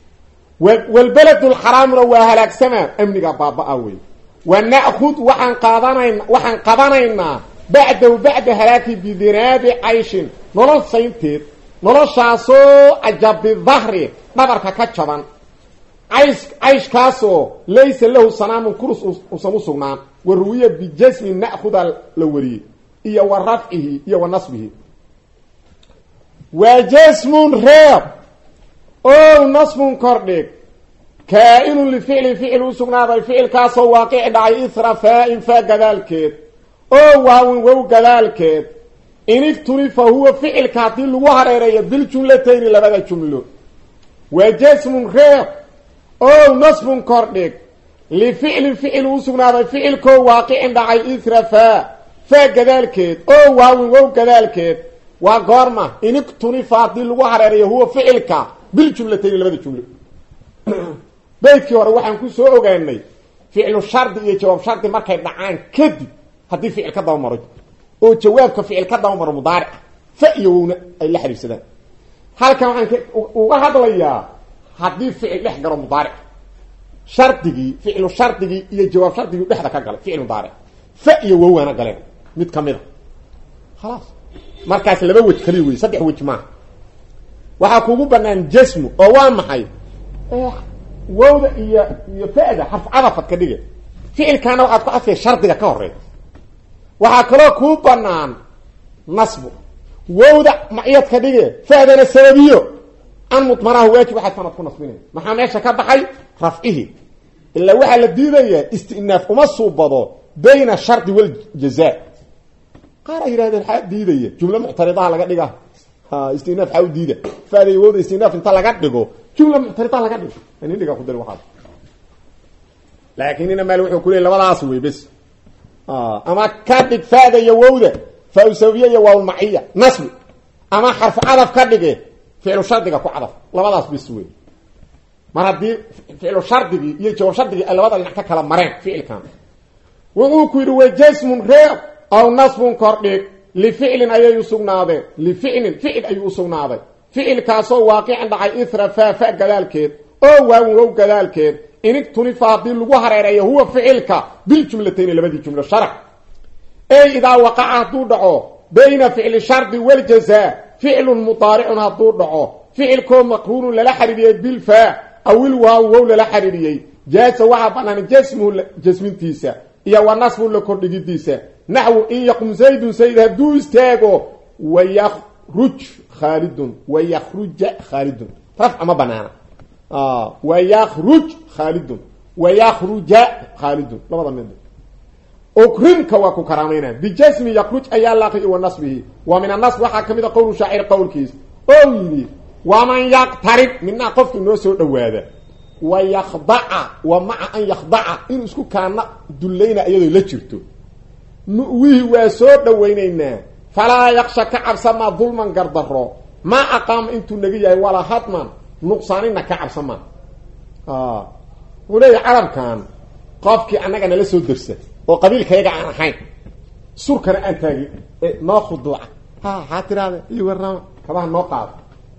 wal balad al haram waa halaagsama amniga baaba away wa na'khud waxan qaadanayna waxan qabanayna بعده بعد هلاكي بذناب عيش نولل سينتيد نولل شاسو عجب الظهر نبرك كتشبان عيش عيش كاسو ليس له صنام كرس وسمو سغنان والروية بجسم نأخذ الوري إيا ورفعه إيا ونصبه وجسم ريب أو نصب كردك كائن لفعل فعل سغناده فعل كاسو واقع دعي اثر فاء فقدالكيد او واو واو قدالكيد ان اكتري فهو فعل كاتي لو هريريه بالجملتين لبدا جمله وجسم غير او نصب كردك لفعل فعل سغناده فعل كو واقع دعي اثر فاء فقدالكيد او واو واو قدالكيد وقرمه ان اكتري فاضي لو هريريه هو فعل كا بالجملتين لبدا جمله بيتكي hore waxaan ku soo ogaanay ficil shard iyo jawaab shard markay dhacaan kadib hadii ficil ka daba maro oo jawaabka ficil ka daba maro mudaaric fa iyowna ay la xiriirsadaan halkan waxaan uga hadlayaa hadii ficil dhex galo mudaaric shartigi ficil shartigi iyo jawaab shartigi dhexda ka galay ficil mudaaric fa iyo wawana galeen mid kamida خلاص markaas laba waj kaliya way saddex waj ma waxa kugu banaan jasmu oo waa maxay wawda iyo iyo faada xarf cadafad ka dhige ficilkaana waxaad ku afay shardiga ka horeey waxa kale ku banaan nasbu wawda maciyad ka dhige faadana sababiyo an mutmarahu waajib waxa sanad ku nasbinay maxaa meesha ka baxay rafcihi illa waxa la diidaya istinaaf uma suubado bayna shardi wal jazaa qaar yiraahdo xad diidaya jumla mu'taridaha laga dhiga ha istinaaf xaw diida faada wawda istinaaf inta laga dhigo جملة معترضة لك أدري يعني اللي قاعد يدري واحد لكن إنما لو يقول لي لبضع عصوي بس آه أما كاتب فادة يوودة فأسوية يوو معية نصب أما حرف عرف كاتب فعل شرط كو عرف لبضع بسوي مرة دي فعل شرط يجوا شرط لبضع نحكي كلام مرين فعل كامل وأكيد وجسم غير أو نصب كردك لفعل أي يسوقنا هذا لفعل فعل أي يسوقنا هذا فعل كاسو واقع دعي اثر فا فا قدالكيد او واو واو قدالكيد انك توني فاضي لو هريريه هو فعلك بالجملتين لبدي جمله شرع اي اذا وقع دودعو بين فعل الشرط والجزاء فعل مضارع دودعو فعل كو مقرون لا حريريه بالفاء او الواو واو لا حريريه جاء وعا بنان جسمه جسمنتيسا يا ونصب لكرديديسا نحو ان يقوم زيد سيد هدو استاغو ويخ رج خالد ويخرج خالد رفع ما بنانا اه ويخرج خالد ويخرج خالد لبدا من اكرمك وكو كرامينا بجسم يخرج اي الله ونصبه ومن النصب waxa kamida qowl shaacir qowlkiis oo yiri ومن يقترب منا قفك نو سو dhawaada ويخضع ومع ان يخضع in isku kaana dulayna iyadoo la jirto wii waa soo dhaweynayna فلا يخشى كعب سما ظلما قردره ما أقام انتو نجيه ولا هطما نقصانين كعب سما آه ولي عرب كان قافك أنك أنا لسه درسه وقبيل كيجا عن حين سور كان أنتاجي إيه ناخذ دعاء ها حاتر هذا يورنا كمان نقاط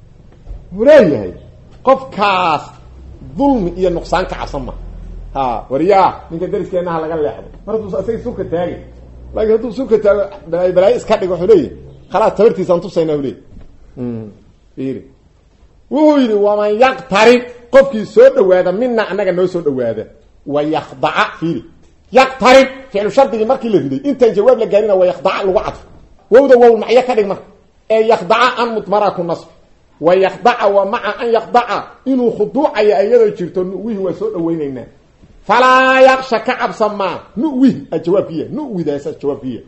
ولي هاي قف كاس ظلم إيه نقصان كعب سما ها ورياه من كدرس كأنها لقى اللي حد مرة أسي سور كتاجي لكن هدو سوكة بلاي بلاي اسكادق وحوليه خلاص تبرتي سانتوسينا وليه امم فيري وهو يري ومن يقترب قفكي سو دواده منا انغا نو سو دواده ويخضع فيري يقترب فعل شرط markii la riday inta jawaab la gaalina ويخضع lagu cadf wawda waw macya ka dhigma ee يخضع an mutmara ku nasb ويخضع ومع ان يخضع inuu khuduuc ay ayado jirto wihi waa soo dhaweynayna فلا يخشى كعب سما نوي الجوابيه نوي ده الجوابيه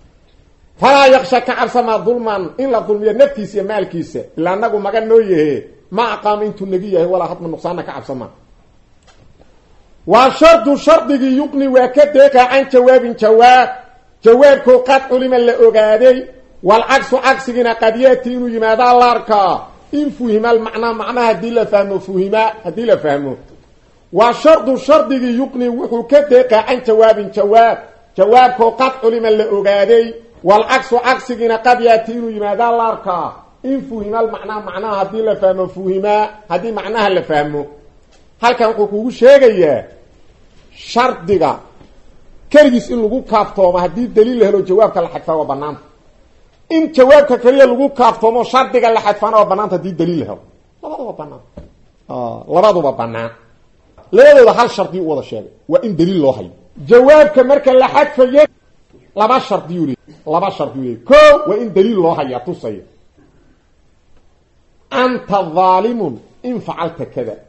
فلا يخشى كعب سما ظلما ان لا ظلم نفسي مالكيسه لانغو مغا نويه ما اقام انت النبي ولا حط من نقصان كعب سما وشرط شرط يقني وكدك عن جواب جواب جوابك قد علم اللي اوغادي والعكس عكسنا قد ياتي يماذا لاركا ان فهم المعنى معنى هدي لا فهمه فهم هدي لا فهمه وشرط شرط يقني وحو كدق عن جواب جواب جوابك قد علم اللي اوغادي والعكس عكسنا قد ياتي يماذا لاركا ان فهم المعنى معنى هدي لا فهمه فهم هدي معناها اللي فهمه هل كان كوكو شيغيا شرطiga kaligiis in lagu kaaftoomo hadii daliil helo jawaabka la xadfaa waa banaan in jawaabka kaliya lagu kaaftoomo shardiga la xadfana waa banaan hadii daliil helo labaduba banaan ah labaduba banaan leeyahay hal shardi wada sheegay waa in daliil loo hayo jawaabka marka la xadfayo laba shardi yuri laba shardi yuri ko waa in daliil loo hayo tusay anta zalimun in fa'alta kada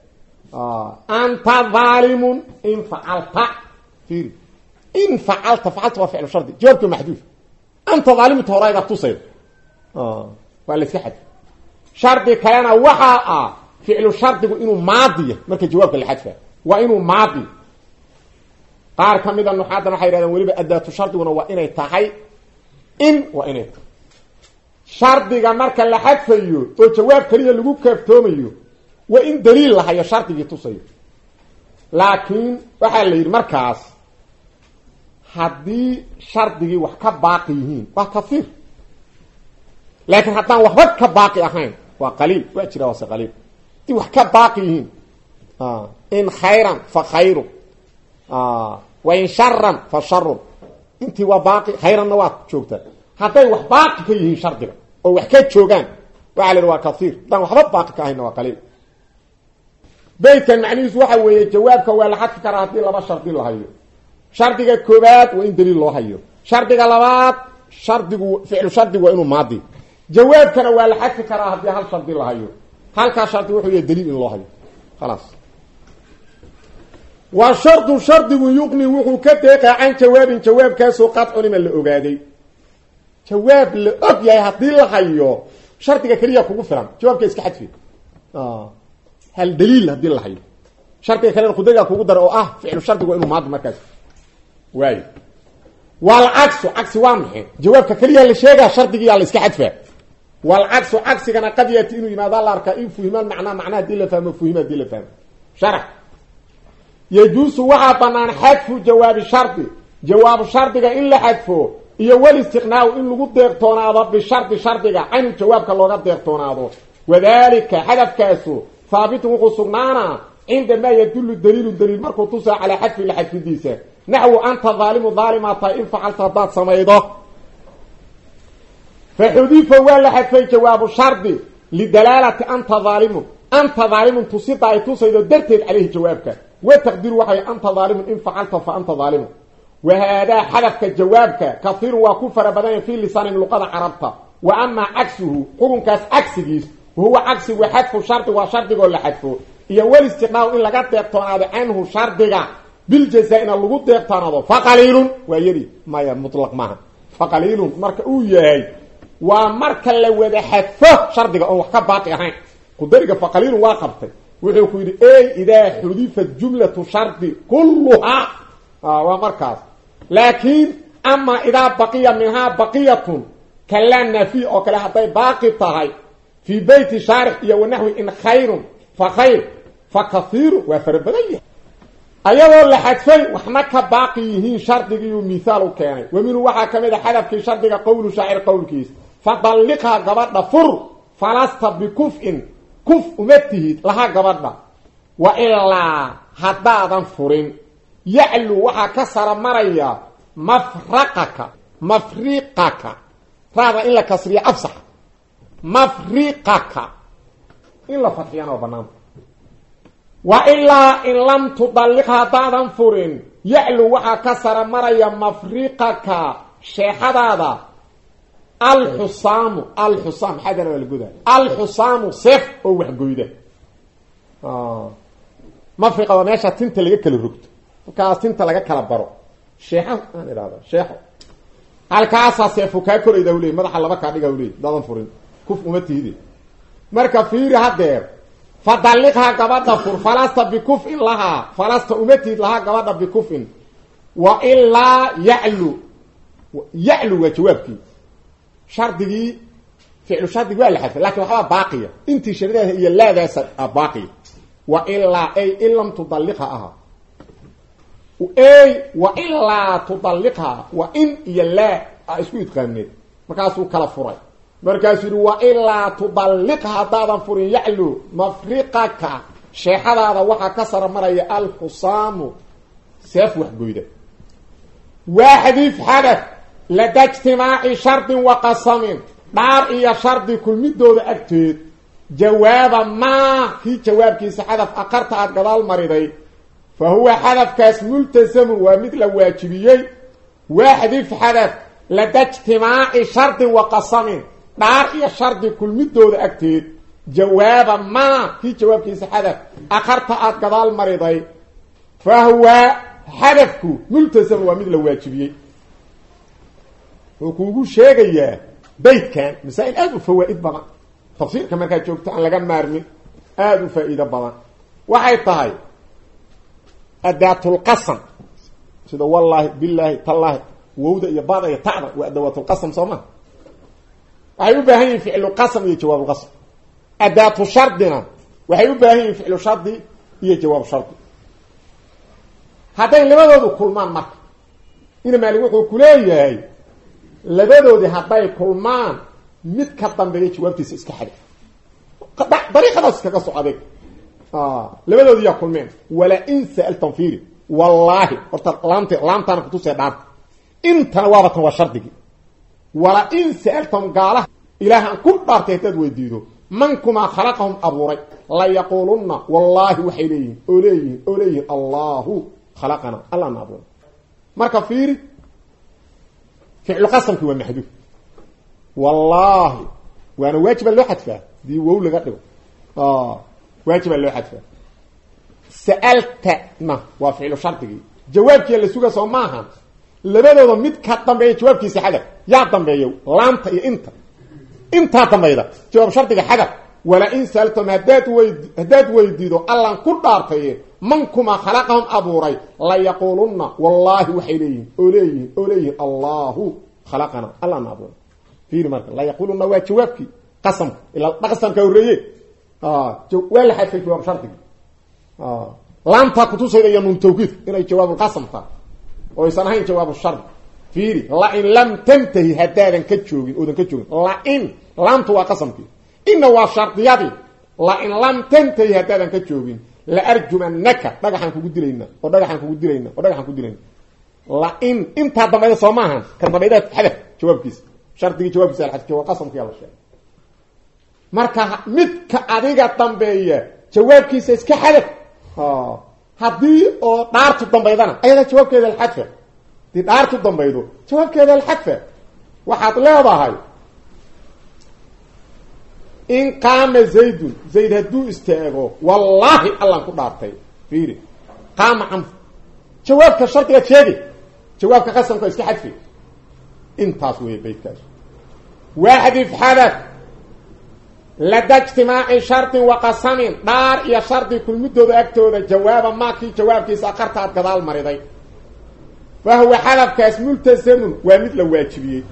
اه انت ظالم ان فعلت فير ان فعلت فعلت وفعل شرط جوابته محذوف انت ظالم تورايدا تصير اه ولا في حد شرط كلامه وحا فعل شرط انه ماضي marka jawaabka la xadfa waa inuu maadi qaar kamida nuxaadana waxay yiraahdeen waliba adaatu shardiguna waa inay tahay in waa inay shardiga marka la xadfayo oo jawaab kaliya lagu kaaftoomayo waa in daliil la hayo shardigii tusayo laakiin waxa la yiri markaas hadii shardigii wax ka baaqi yihiin waa kafiir laakiin haddaan waxba ka baaqi ahayn waa qaliil waa jira waa qaliil دي وحكا باقيين آه. إن خيرا فخير آه. وإن شرا فشر انت وباقي خيرا نوات شوكتا حتى وح باقي كيهين شردنا أو وحكاية شوكان وعلى الوا كثير دان وحبا باقي كاهين وقليل بيت المعنيس وحوي جوابك ولا حد كراتي لما شرطي الله هيو شرطك كوبات وإن دليل الله هيو شرطك لبات شرطك فعل شرطك وإنه ماضي جوابك ولا حد كراتي هل شرطي الله هيو halka sharti wuxuu yahay daliil in loo hayo خلاص wa shartu shardigu yuqni wuxuu ka deeqaa aan jawaabin jawaabkaas oo qadcun ma la ogaaday jawaab la og yahay hadii la hayo shartiga kaliya kugu filan jawaabka iska xadfi ah hal daliil hadii la hayo shartiga kaliya qudayga kugu dar oo ah ficil shartigu inuu maad markaas waay wal aqsu aqsi waa maxay jawaabka kaliya la sheegaa shartiga la iska xadfa والعكس عكس كان قد ياتي انه يماذا الله اركا فهم المعنى معناه دي لفهم فهم دي لفهم شرح يجوز وعطنا حذف جواب الشرط جواب الشرط الا حذفه iyo wal istiqnaa in lagu deeqtoonaado bi sharti shartiga aan jawaabka looga deeqtoonaado wadaalika hadafkaasu thaabit wuxuu sugnaana inda ma yadullu daliil daliil markuu tusaa ala hadfi la hadfidiisa nahwu anta zalimu zalimata in fa'alta dad samaydo فحذف ولا حذف جواب الشرط لدلاله انت ظالم انت ظالم تصيد اي تصيد درتد عليه جوابك وتقدير وحي انت ظالم ان فعلت فانت ظالم وهذا حذف جوابك كثير وكفر بدن في لسان اللغه العربيه واما عكسه حكم كاس عكسه وهو عكس وحذف شرط وشرط ولا حذفه هي والاستقناء ان لغا ديقتوناد عنه شرطك بالجزاء ان لغو ديقتوناد فقليل ويري ما مطلق ما فقليل marka uu yahay waa marka la wada xadfo shardiga oo wax ka baaqi ahayn qudariga faqaliil waa qabtay wuxuu ku yiri ay idaa hudifa jumlatu shardi kulluha waa markaas laakiin amma idaa baqiya minha baqiyatun kalana fi oo kala haday baaqi tahay fi bayti sharh iyo nahwi in khayrun fa khayr fa kathir wa farbadaya ayadoo la xadfay waxna ka baaqi yihiin shardiga misaal u keenay waminu waxa kamida xadafkii shardiga qowlu shaacir qowlkiis فضلقها قبضة فر فلست بكفء كف أمته لها قبضة وإلا هدادا فرين يعلو وحا كسر مريا مفرقك مفرقك هذا إلا كسرية أفصح مفرقك إلا فتحيان وبنام وإلا إن لم تضلقها هدادا فرين يعلو وحا كسر مريا مفرقك شيخ هذا الحصام الحصام حدا ولا جوده الحصام صف او وحجوده اه مفرقه وماشا تنت لغا كلا رغت كاس تنت لغا كلا برو شيخ ان iraado شيخ halkaas صف ka koray dawlay madaxa laba ka dhiga wali dadan furin kuf uma tiidi marka fiir hadeer fadalliqha gabadha fur falasta bikuf ilaha falasta umati laha gabadha bikuf wa illa ya'lu ya'lu wajwabki شرطي فعل شرطي ولا حذف لكن وحده باقيه انت شرطها هي لا ذا باقي والا اي ان لم تطلقها اها واي والا تطلقها وان يلا اسكو يتقنن markaasuu kala furay markaasuu waa ila tudalliqha daadan furin ya'lu mafriqaka sheexadaada waxa ka sar maraya al husaamu seef wax goyda wahdif hadath لدى اجتماع شرط وقسم دار إيا شرط كل مدود أكتد جوابا ما في جواب كيس حذف أقرت أقضال مريضي فهو حذف كاس ملتزم ومثل واجبيي واحد في حذف لدى اجتماع شرط وقسم دار إيا شرط كل مدود أكتد jawaaba ma kii jawaabkiisa xadaf akharta aad gadaal mariday fa huwa xadafku multasam waa mid la waajibiyey wuxuu kuugu sheegayaa baydkan masaa'il aad u fawaa'id badan tafsiirka markaad joogto aan laga maarmin aada u faa'iido badan waxay tahay adaatulqasam sida wallaahi billaahi tallaahi wowda iyo bada iyo ta'da waa adawaatulqasam soo ma waxay u baahan yihiin ficlu qasam iyo jawaabu qasam adaatu shardina waxay u baahan yihiin ficlu shardi iyo jawaabu shardi hadday labadoodu kulmaan marka ina maalik wuxuu ku leeyahay labadoodii hadday kulmaan mid ka dambeeya jawaabtiisa iska xadif dariiqadaas iskaga socday labadoodii yaa kulmeen wala in sa'altum fiiri wallahi horta laamta laamtaana kutusee dhaanta intana waaba tan waa shardigii wala in sa'altum gaalaha ilaahan ku dhaartay haddaad weydiido mankumaa khalaqahum abuuray la yaquulunna wallaahi waxay leeyihin oo leeyihin oo leeyihin allahu khalaqana allah na abuuray marka fiiri ficlu qasamki waa maxduuf wallaahi waana waajiba loo xadfaa dii wow laga dhigo waajiba loo xadfaa sa'altana waa ficlu shardigii jawaabkii la suga soo maaha labadooda mid ka dambeeya jawaabkiisa xadaf yaa dambeeyo laamta iyo inta intaa dambayda jawaab shardiga xadaf wala in sa'altum haddaad weyd haddaad weydiido allan ku dhaartaye mankuma khalaqahum abuuray la yaquulunna wallaahi waxay leeyihin oo leeyihin oo leeyihin allahu khalaqana allah na abuuray fiiri marka la yaquulunna waa jawaabkii qasamka ilaa qasamka horreeye waa la xadfay jawaab shardiga laamtaa kutusayda iyo nuun tawkiid inay jawaabulqasam tahay oo aysan ahayn jawaabu shardi fiiri lain lam tantahi haddaadan ka joogin oodan ka joogin lain laamtu waa qasamkii ina waa shardiyadii lain lam tantahi haddaadan ka joogin la arjumanaka dhagaxaan kugu dilayna oo dhagaxaan kugu dilayna oo dhagaxaan kugu dilayna lain intaa dambayda soo maahan kan dambayda xadaf jawaabkiisa shardigii jawaabkiisa alxadf jawaab qasamkii la sheegay marka midka adiga dambeeya jawaabkiisa iska xadaf haddii oo dhaartu dambaydana ayada jawaabkeeda alxadfa hadii dhaartu dambaydo jawaabkeeda alxadfa waxaad leedahay in qaama zaydun zayd hadduu istaago wallaahi allan ku dhaartay fiiri qaama camr jawaabka shardiga sheegi jawaabka qasamka iska xadfi intaas weeye baydkaas waxdif xadaf lada ijtimaaci shardin wa qasamin dhaar iyo shardi kulmidooda agtooda jawaaba maakii jawaabkiisa akarta aad gadaal mariday fa huwa xadafkaas multasamun waa mid la waajibiyey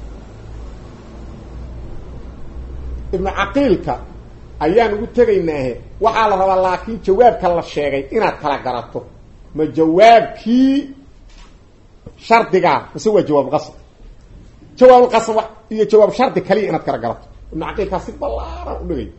ibnu caqiilka ayaan ugu tegaynaahe waxaa la rabaa laakiin jawaabka la sheegay inaad kala garato ma jawaabkii shardigaa mise waa jawaabulqasam jawaabulqasam iyo jawaab shardi kaliya inaad kala garato ibnu caqiilkaa si ballaaran u dhigay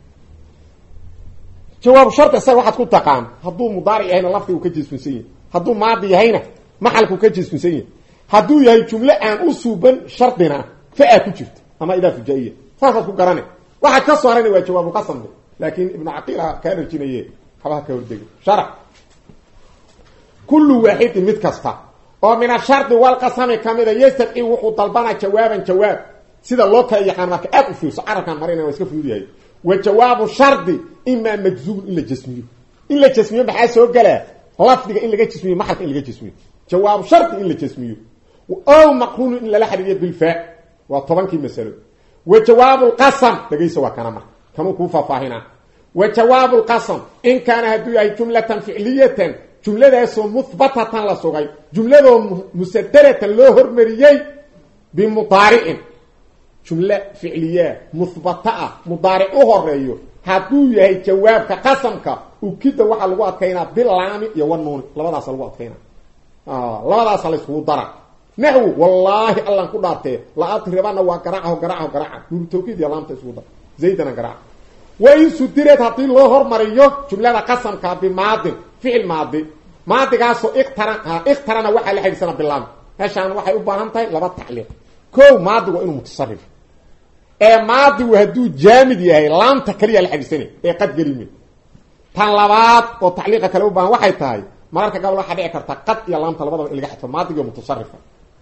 jawaabu shardi isaga waxaad ku taqaan hadduu mudaaric yahayna lafdigu ka jisminsan yahay hadduu maadi yahayna maxalku ka jisminsan yahay hadduu yahay jumle aan u suuban shardina fa-a ku jirto ama idaa fujaiya saasaad ku garane waxaad ka soo harayna waa jawaabulqasam laakiin ibnu caqiilha kaa rajinaye habaha ka hordegay sharax kullu waaxidin mid kasta oo min ashardi walqasami kamida yastadci wuxuu dalbanaa jawaaban jawaab sida loo kala yaqaan marka aad u fiirso carabkan marina waa iska fudud yahay wa jawaabu shardi imaa majzuum in la jasmiyo in la jasmiyo maxaa soo galaa lafdiga in laga jasmiyo maxalka in laga jasmiyo jawaabu shardi in la jasmiyo oo maqruun in lala xiriiriyo bil fa waa tobankii masalo wa jawaabu alqasam dhageysa waa kana marka kanu ku faahfaahina wa jawaabu alqasam in kana haduu yahay jumlatan ficliyatan jumladaasoo muthbatatan la sugay jumladoo musaddaratan loo hormariyey bimudaaricin jumle ficliya muthbata ah mudaaric u horeeyo hadduu yahay jawaabka qasamka ukida waxaa lagu adkaynaa bilaami iyo wanuuni labadaasa lagu adkaynaa labadaasa la iskugu dara naxwu wallaahi allan ku dhaartee la adribana waa garaacaho garaacaho garaaca nuuru tawkiid iyo laamta iskugu dar zaydana garaaca wa in sudireed haddii loo hormariyo jumlada qasamka bimaadin ficil maadi maadigaasoo iqtaran iqtarana waxaa la xidhiidsana bilaami meeshaan waxay u baahan tahay laba tacliiq kow maadigu waa inuu mutasarif ee maadigu hadduu jaamid yahay laamta kaliya la xidhiidsanay ee qad gelime tan labaad oo tacliiqa kale u baahan waxay tahay mararka gabal waxaa dhici karta qad iyo laamta labadaba in laga xadfo maadiga mutasarifa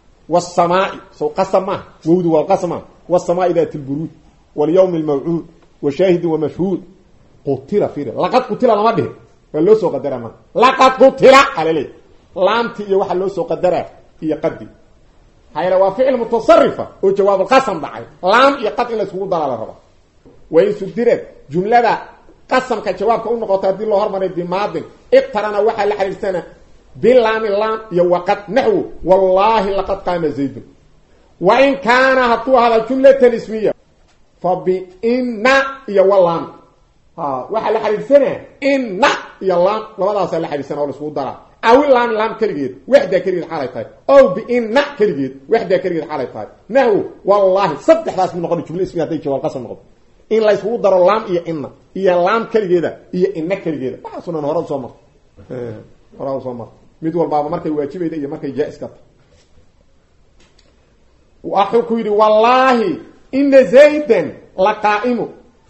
والسماء سو قسم ما وود والقسم والسماء ذات البروج واليوم الموعود وشاهد ومشهود قتل فيه لقد قتل لما ده لو سو قدر ما لقد قتل على ليه لامتي iyo waxa loo soo qadara iyo qadi hayla waa ficil mutasarrifa oo jawaab qasam dhacay laam iyo qad in la isku dara la rabo way sudirad jumlada qasamka jawaabka u noqoto hadii loo hormaray bimaadin iqtarana waxa la xiriirtana bilaam laam iyo waqad nahwu wallahi laqad qama zayd wa in kana hatu hada jumlatan ismiya fa bi inna ya wallam ha waxa la xiriirtana inna ya lam labadaas la xiriirtana oo la isku dara أو اللام لام كلجيد وحدة كلجيد حالة طيب أو بإن كلجيد وحدة كلجيد حالة طيب نهو والله صدق راس من نقول جملة اسمها تيجي والقسم نقول إن لا يسوي در اللام إيه إن إيه اللام كلجيد إيه إن كلجيد ما صنع نهار صمر نهار صمر مدول بابا مركي واجب إيه مركي جائز كت وأحكي والله إن زيدا لقائم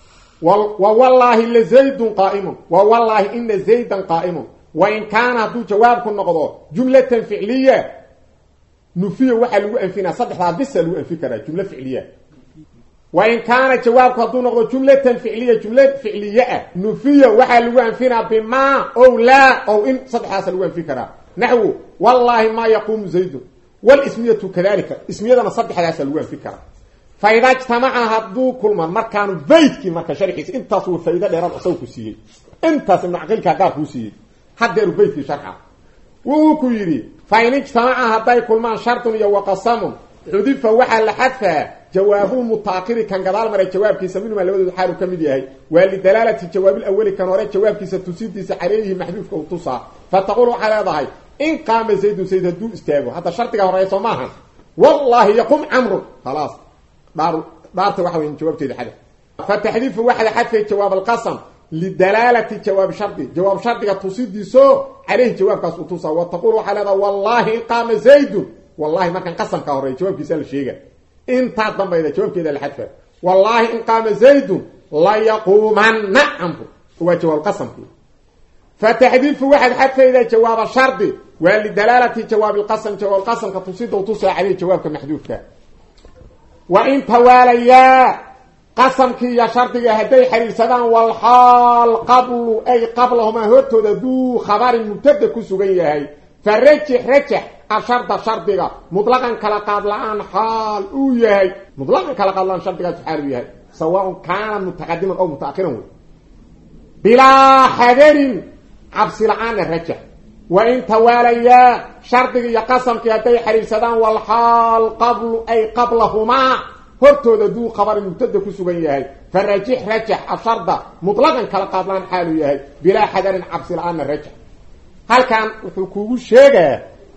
والله إن زيد قائم والله إن زيدا قائم وإن كان هذا جواب كن نقضه جملة فعلية نفيه وحا لو انفينا صدح بس لو انفكرا جملة فعلية وإن كان جواب هذا نقضه جملة فعلية جملة فعلية نفيه وحا لو انفينا بما أو لا أو إن صدح لو انفكرا نحو والله ما يقوم زيد والاسمية كذلك اسمية ما صدح لو انفكرا فإذا اجتمع هذا كل ما مركان بيتك مركان شرحيس انت صور فإذا ليران أصوك سيئي انت سمع عقلك قاف سيئي حد يربيت في شرحه وكيري فإن اجتمع هذا كل ما شرط وقسم حذف وحا لحذف جواب المتأخر كان قدال مرة جواب كيس منه لو حاله كميد ياهي ولدلالة الجواب الأول كان ورا جواب كيس تسيد عليه محذوف أو تصع فتقول على ضحي إن قام زيد زيد دو استاغو حتى شرطك رئيس معها والله يقوم عمرو خلاص دار دارت واحد من جواب تيد حدث فتحذيف واحد حذف جواب القسم لدلالة جواب شرطي جواب شرطي تصيد سو عليه جواب كاس وتصا وتقول على والله قام زيد والله ما كان قسم كهوري جواب كيسال شيغا انت ضميده جواب كده الحذف والله ان قام زيد لا يقومن نعم هو جواب قسم فتحذيف واحد حذف الى جواب شرطي ولدلالة جواب القسم جواب القسم كتصيد وتصا عليه جواب كمحذوف كان وان تواليا قسمك يا شرطي هدي حريصدان والحال قبل أي قبلهما هرتو ذو خبر مبتدأ كسوغن يهي فرجح رجح الشرط شرطي مطلقا كلا قبلان حال او يهي مطلقا كلا قبلان شرطي تحارب يهي سواء كان متقدما أو متأخرا بلا حذر عبس العان الرجح وإن تواليا شرطي يا قسمك هدي حريصدان والحال قبل أي قبلهما hortooda duu qabar mubtada ku sugan yahay farajih rajah asharda mutlaqan kala qaadlaan xaalu yahay bila hadarin absil aan rajah halkan wuxuu kugu sheegay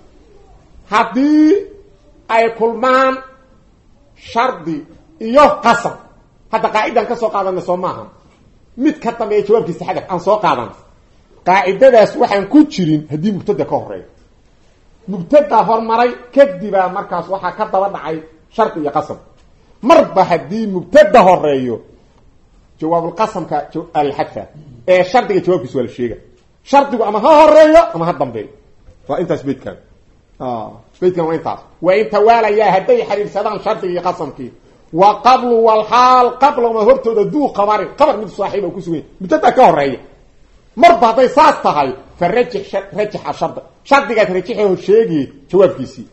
hadii ay kulmaan shardi iyo qasam hada qaa'idan ka soo qaadanay Soomaha mid ka dambeeyay jawaabkiisa xadaf aan soo qaadan qaa'idadaas waxaan ku jirin hadii mubtada ka horeeyo mubtada hormaray kadiba markaas waxa ka daba dhacay shardi iyo qasam مربى هدي مبتدا هوريو جواب القسم كالحذف ايه شرط جواب سؤال الشيء شرط اما ها هوريو اما ها ضمبي فانت اثبت كان اه اثبت كان وين طاس وين توالى يا هدي حرير سدان شرط قسم كي وقبل والحال قبل ما هرتو دو قمر قمر من صاحبه كسوين مبتدا كهوريو مربى هدي ساس تهي فرجح رجح الشرط شرط رجحه الشيء جواب كيسي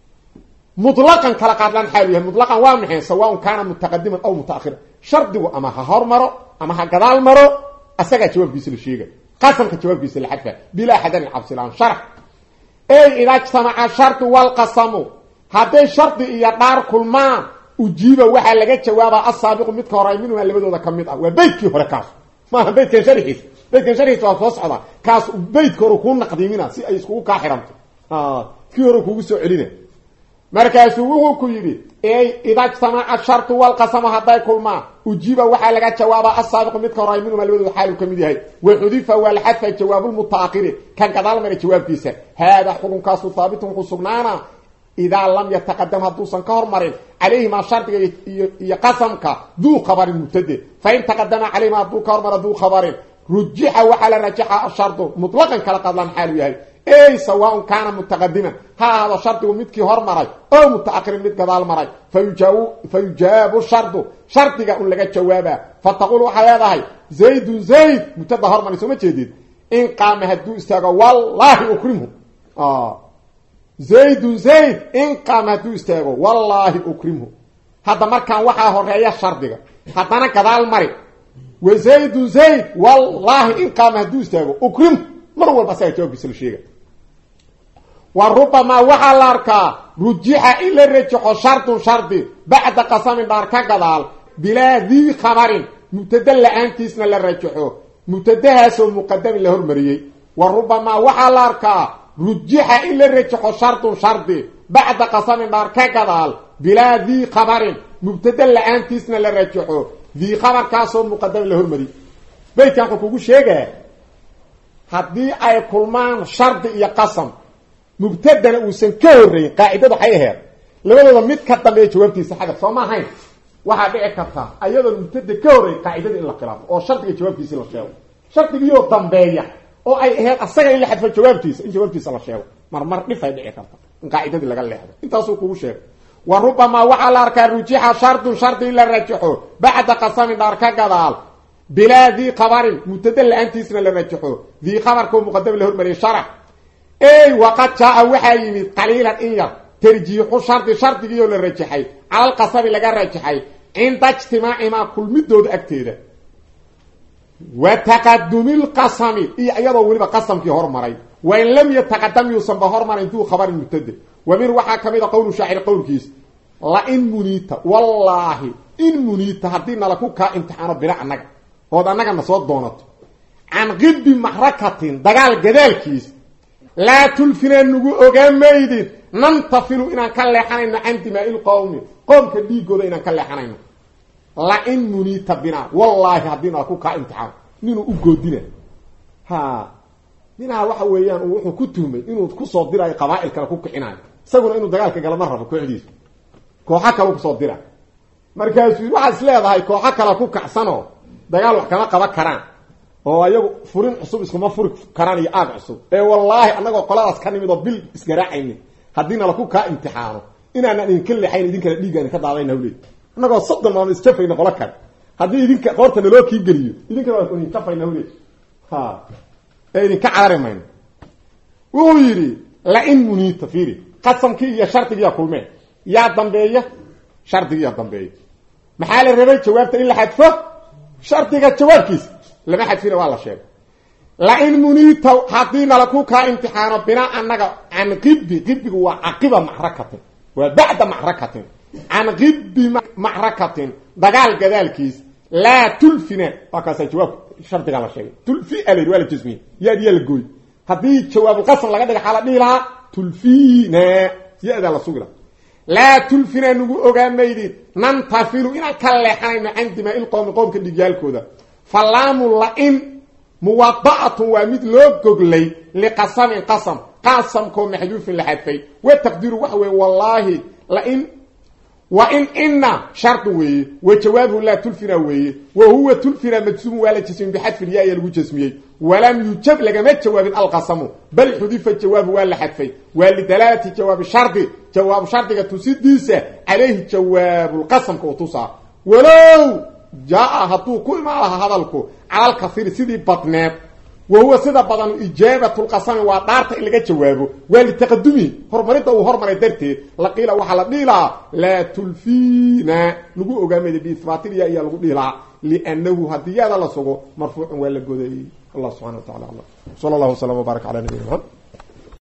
مطلقا كلا قادلان حاليا مطلقا وامحين سواء كان متقدما او متاخرا شرط اما هرمرو اما قدال مرو اسغا جواب بيس الشيغا قسم كجواب بيس الحذف بلا حدن عبسلان شرح اي اذا اجتمع الشرط والقسم هذا شرط يا دار كل ما اجيب waxa laga jawaaba asaabiq mid ka horay minuu labadooda kamid ah waa beedkii hore kaas ma beedkan sharxiis beedkan sharxiis waa soo socda kaas beedka hore ku naqdimina si ay isku ka xiranto ah kii hore kugu soo celinay markaas uu ku yiri ay ida sama ashartu wal qasam haday kulma ujiba waxa laga jawaaba asaabiq mid ka horay minuu labadooda xaal kamid yahay wa hudifa wal hafa jawaab al mutaaqir kan qadaal mar jawaabkiisa hada xukun kaas saabitun qusugnaana إذا لم يتقدم هدوسا كهرمرين عليه ما شرط يقسمك ذو خبر مبتدئ فإن تقدم عليه ما ذو كهرمر ذو خبر رجح وحال رجح الشرط مطلقا كالقضلان حالوه اي سواء كان متقدما هذا شرط ومدكي هرمري او متاخر مد قدال مري فيجاو فيجاب الشرط شرطك ان لغا جوابا فتقول حياده زيد زيد متده هرمري سو ما جيديد ان قام هدو استاغ والله اكرمه اه زيد زيد ان قام هدو استاغ والله اكرمه هذا مركان waxa horeeya shardiga hadana gadaal mari وزيد زيد والله ان قام هدو استاغ اكرمه mar walba say joogis la sheega وربما وحال اركا رجح الى الرجح شرط شرط بعد قسم داركا قدال بلا ذي خبر مبتدل انتسنا للرجح مبتدهاس مقدم له المريي وربما وحال اركا رجح الى الرجح شرط شرط بعد قسم داركا قدال بلا ذي خبر مبتدل انتسنا للرجح ذي خبر كاسو مقدم له المريي بيت ياكو كوغو شيغا hadii ay kulmaan shardi iyo qasam mubtada uusan ka horeeyay qaacidadu waxay ahayd labadooda mid ka dambeeyo jawaabtiisa xaga Soomaaliya waxa dhici karta ayadoo mubtada ka horeeyay qaacidada in la khilaafo oo shardiga jawaabtiisa la sheego shardigiyo dambeeya oo ay ahayd asaga in la xadfo jawaabtiisa in jawaabtiisa la sheego mar mar dhifay dhici karta in qaacidada laga leexdo intaas uu kugu sheego وربما وحال اركا رجح شرط شرط لا رجحه بعد قسم داركا قدال بلا ذي خبر متدل انتسنا لرجحه ذي خبركم مقدم له المري شرح اي وقد جاء وحي قليلا ان ترجيح شرط شرط يو لرجحي على القسم لغا رجحي عند اجتماع ما كل مدود اكتيده وتقدم القسم اي ايضا ولي قسم كي هرمري وان لم يتقدم يسمى هرمري انتو خبر متدل ومن وحا كميد قول شاعر قول كيس لا ان منيت والله ان منيت هدينا لكو كا امتحان بلا انك هذا أنك نصوت دونت عن غد محركة دقال قدالكيس لا تلفنا النقو أقام ميدين ننتفلوا إنا كاللحانين عن دماء القوم قوم كديقوا إنا كاللحانين لئن منيت بنا والله هدينا لكو كا امتحان نينو أقودنا ها نينا وحا ويان وحو كتومي إنو كسوط ديرا قبائل كالكو كعنان سيقول إنو دقالك قال مرة كو عديس كوحا كالو كسوط ديرا مركز واحد سلاذا هاي كوحا كالكو كعسانو dagaal wax kama qaba karaan oo ayagu furin cusub iskuma furi karaan iyo aag cusub ee wallahi anagoo qoladaas ka nimid oo bil isgaraacayni hadina la ku ka imtixaano inaana idin kale xayn idin kala dhiigaan ka daadayna wali anagoo soddon maam isjafayna qola kale hadii idinka qoorta loo kii galiyo idinka waa kun jafayna wali ha ee idin ka caramayna wuu yiri la in munita fiiri qasamkii iyo shartiga kulmeen yaa dambeeya shartiga dambeeya maxaa la rabay jawaabta in la xadfo شرطك جوابكيس لما حد فينا والله شيء لئن منيت حاطين لكو كا امتحان بنا انك عن غب غب هو عقبه معركه وبعد معركه عن غب معركه دغال جدالكيس لا تلفنا فكاس جواب شرطك على شيء تلفي الى ولا جسمي يا دي الجوي هذه جواب القسم لغا دغ حاله ديلا تلفينا يا ذا الصغرى لا تلفنا نغو اوغاميدي ننتفلوا إنا كاللحانين عندما القوم قوم كديجالكودا فلام لئن موضعة ومد لوغوغ لي لقسم قسم قسم كوم محذوف لحذفي والتقدير وحوي والله لئن وإن إنا شرط وي وجوابه لا تلفنا وي وهو تلفنا مجسوم ولا جسم بحذف الياء الوجسمي ولم يجب لما جواب القسم بل حذف الجواب ولا حذفي ولدلاله جواب الشرط جواب شرط تسديسه عليه جواب القسم كوتوسا ولو جاء هتو كل ما هذلكو على الكثير سيدي بطنات وهو سيده بدن اجابه القسم وطارت اللي جوابه ولتقدمي هرمرته وهرمر درتي لقيل وحلا ديلا لا تلفينا لغو اوغامد باثباتيا يا لغو ديلا لانه هديا لا سوغو مرفوع ولا غدي الله سبحانه وتعالى الله صلى الله وسلم وبارك على نبينا محمد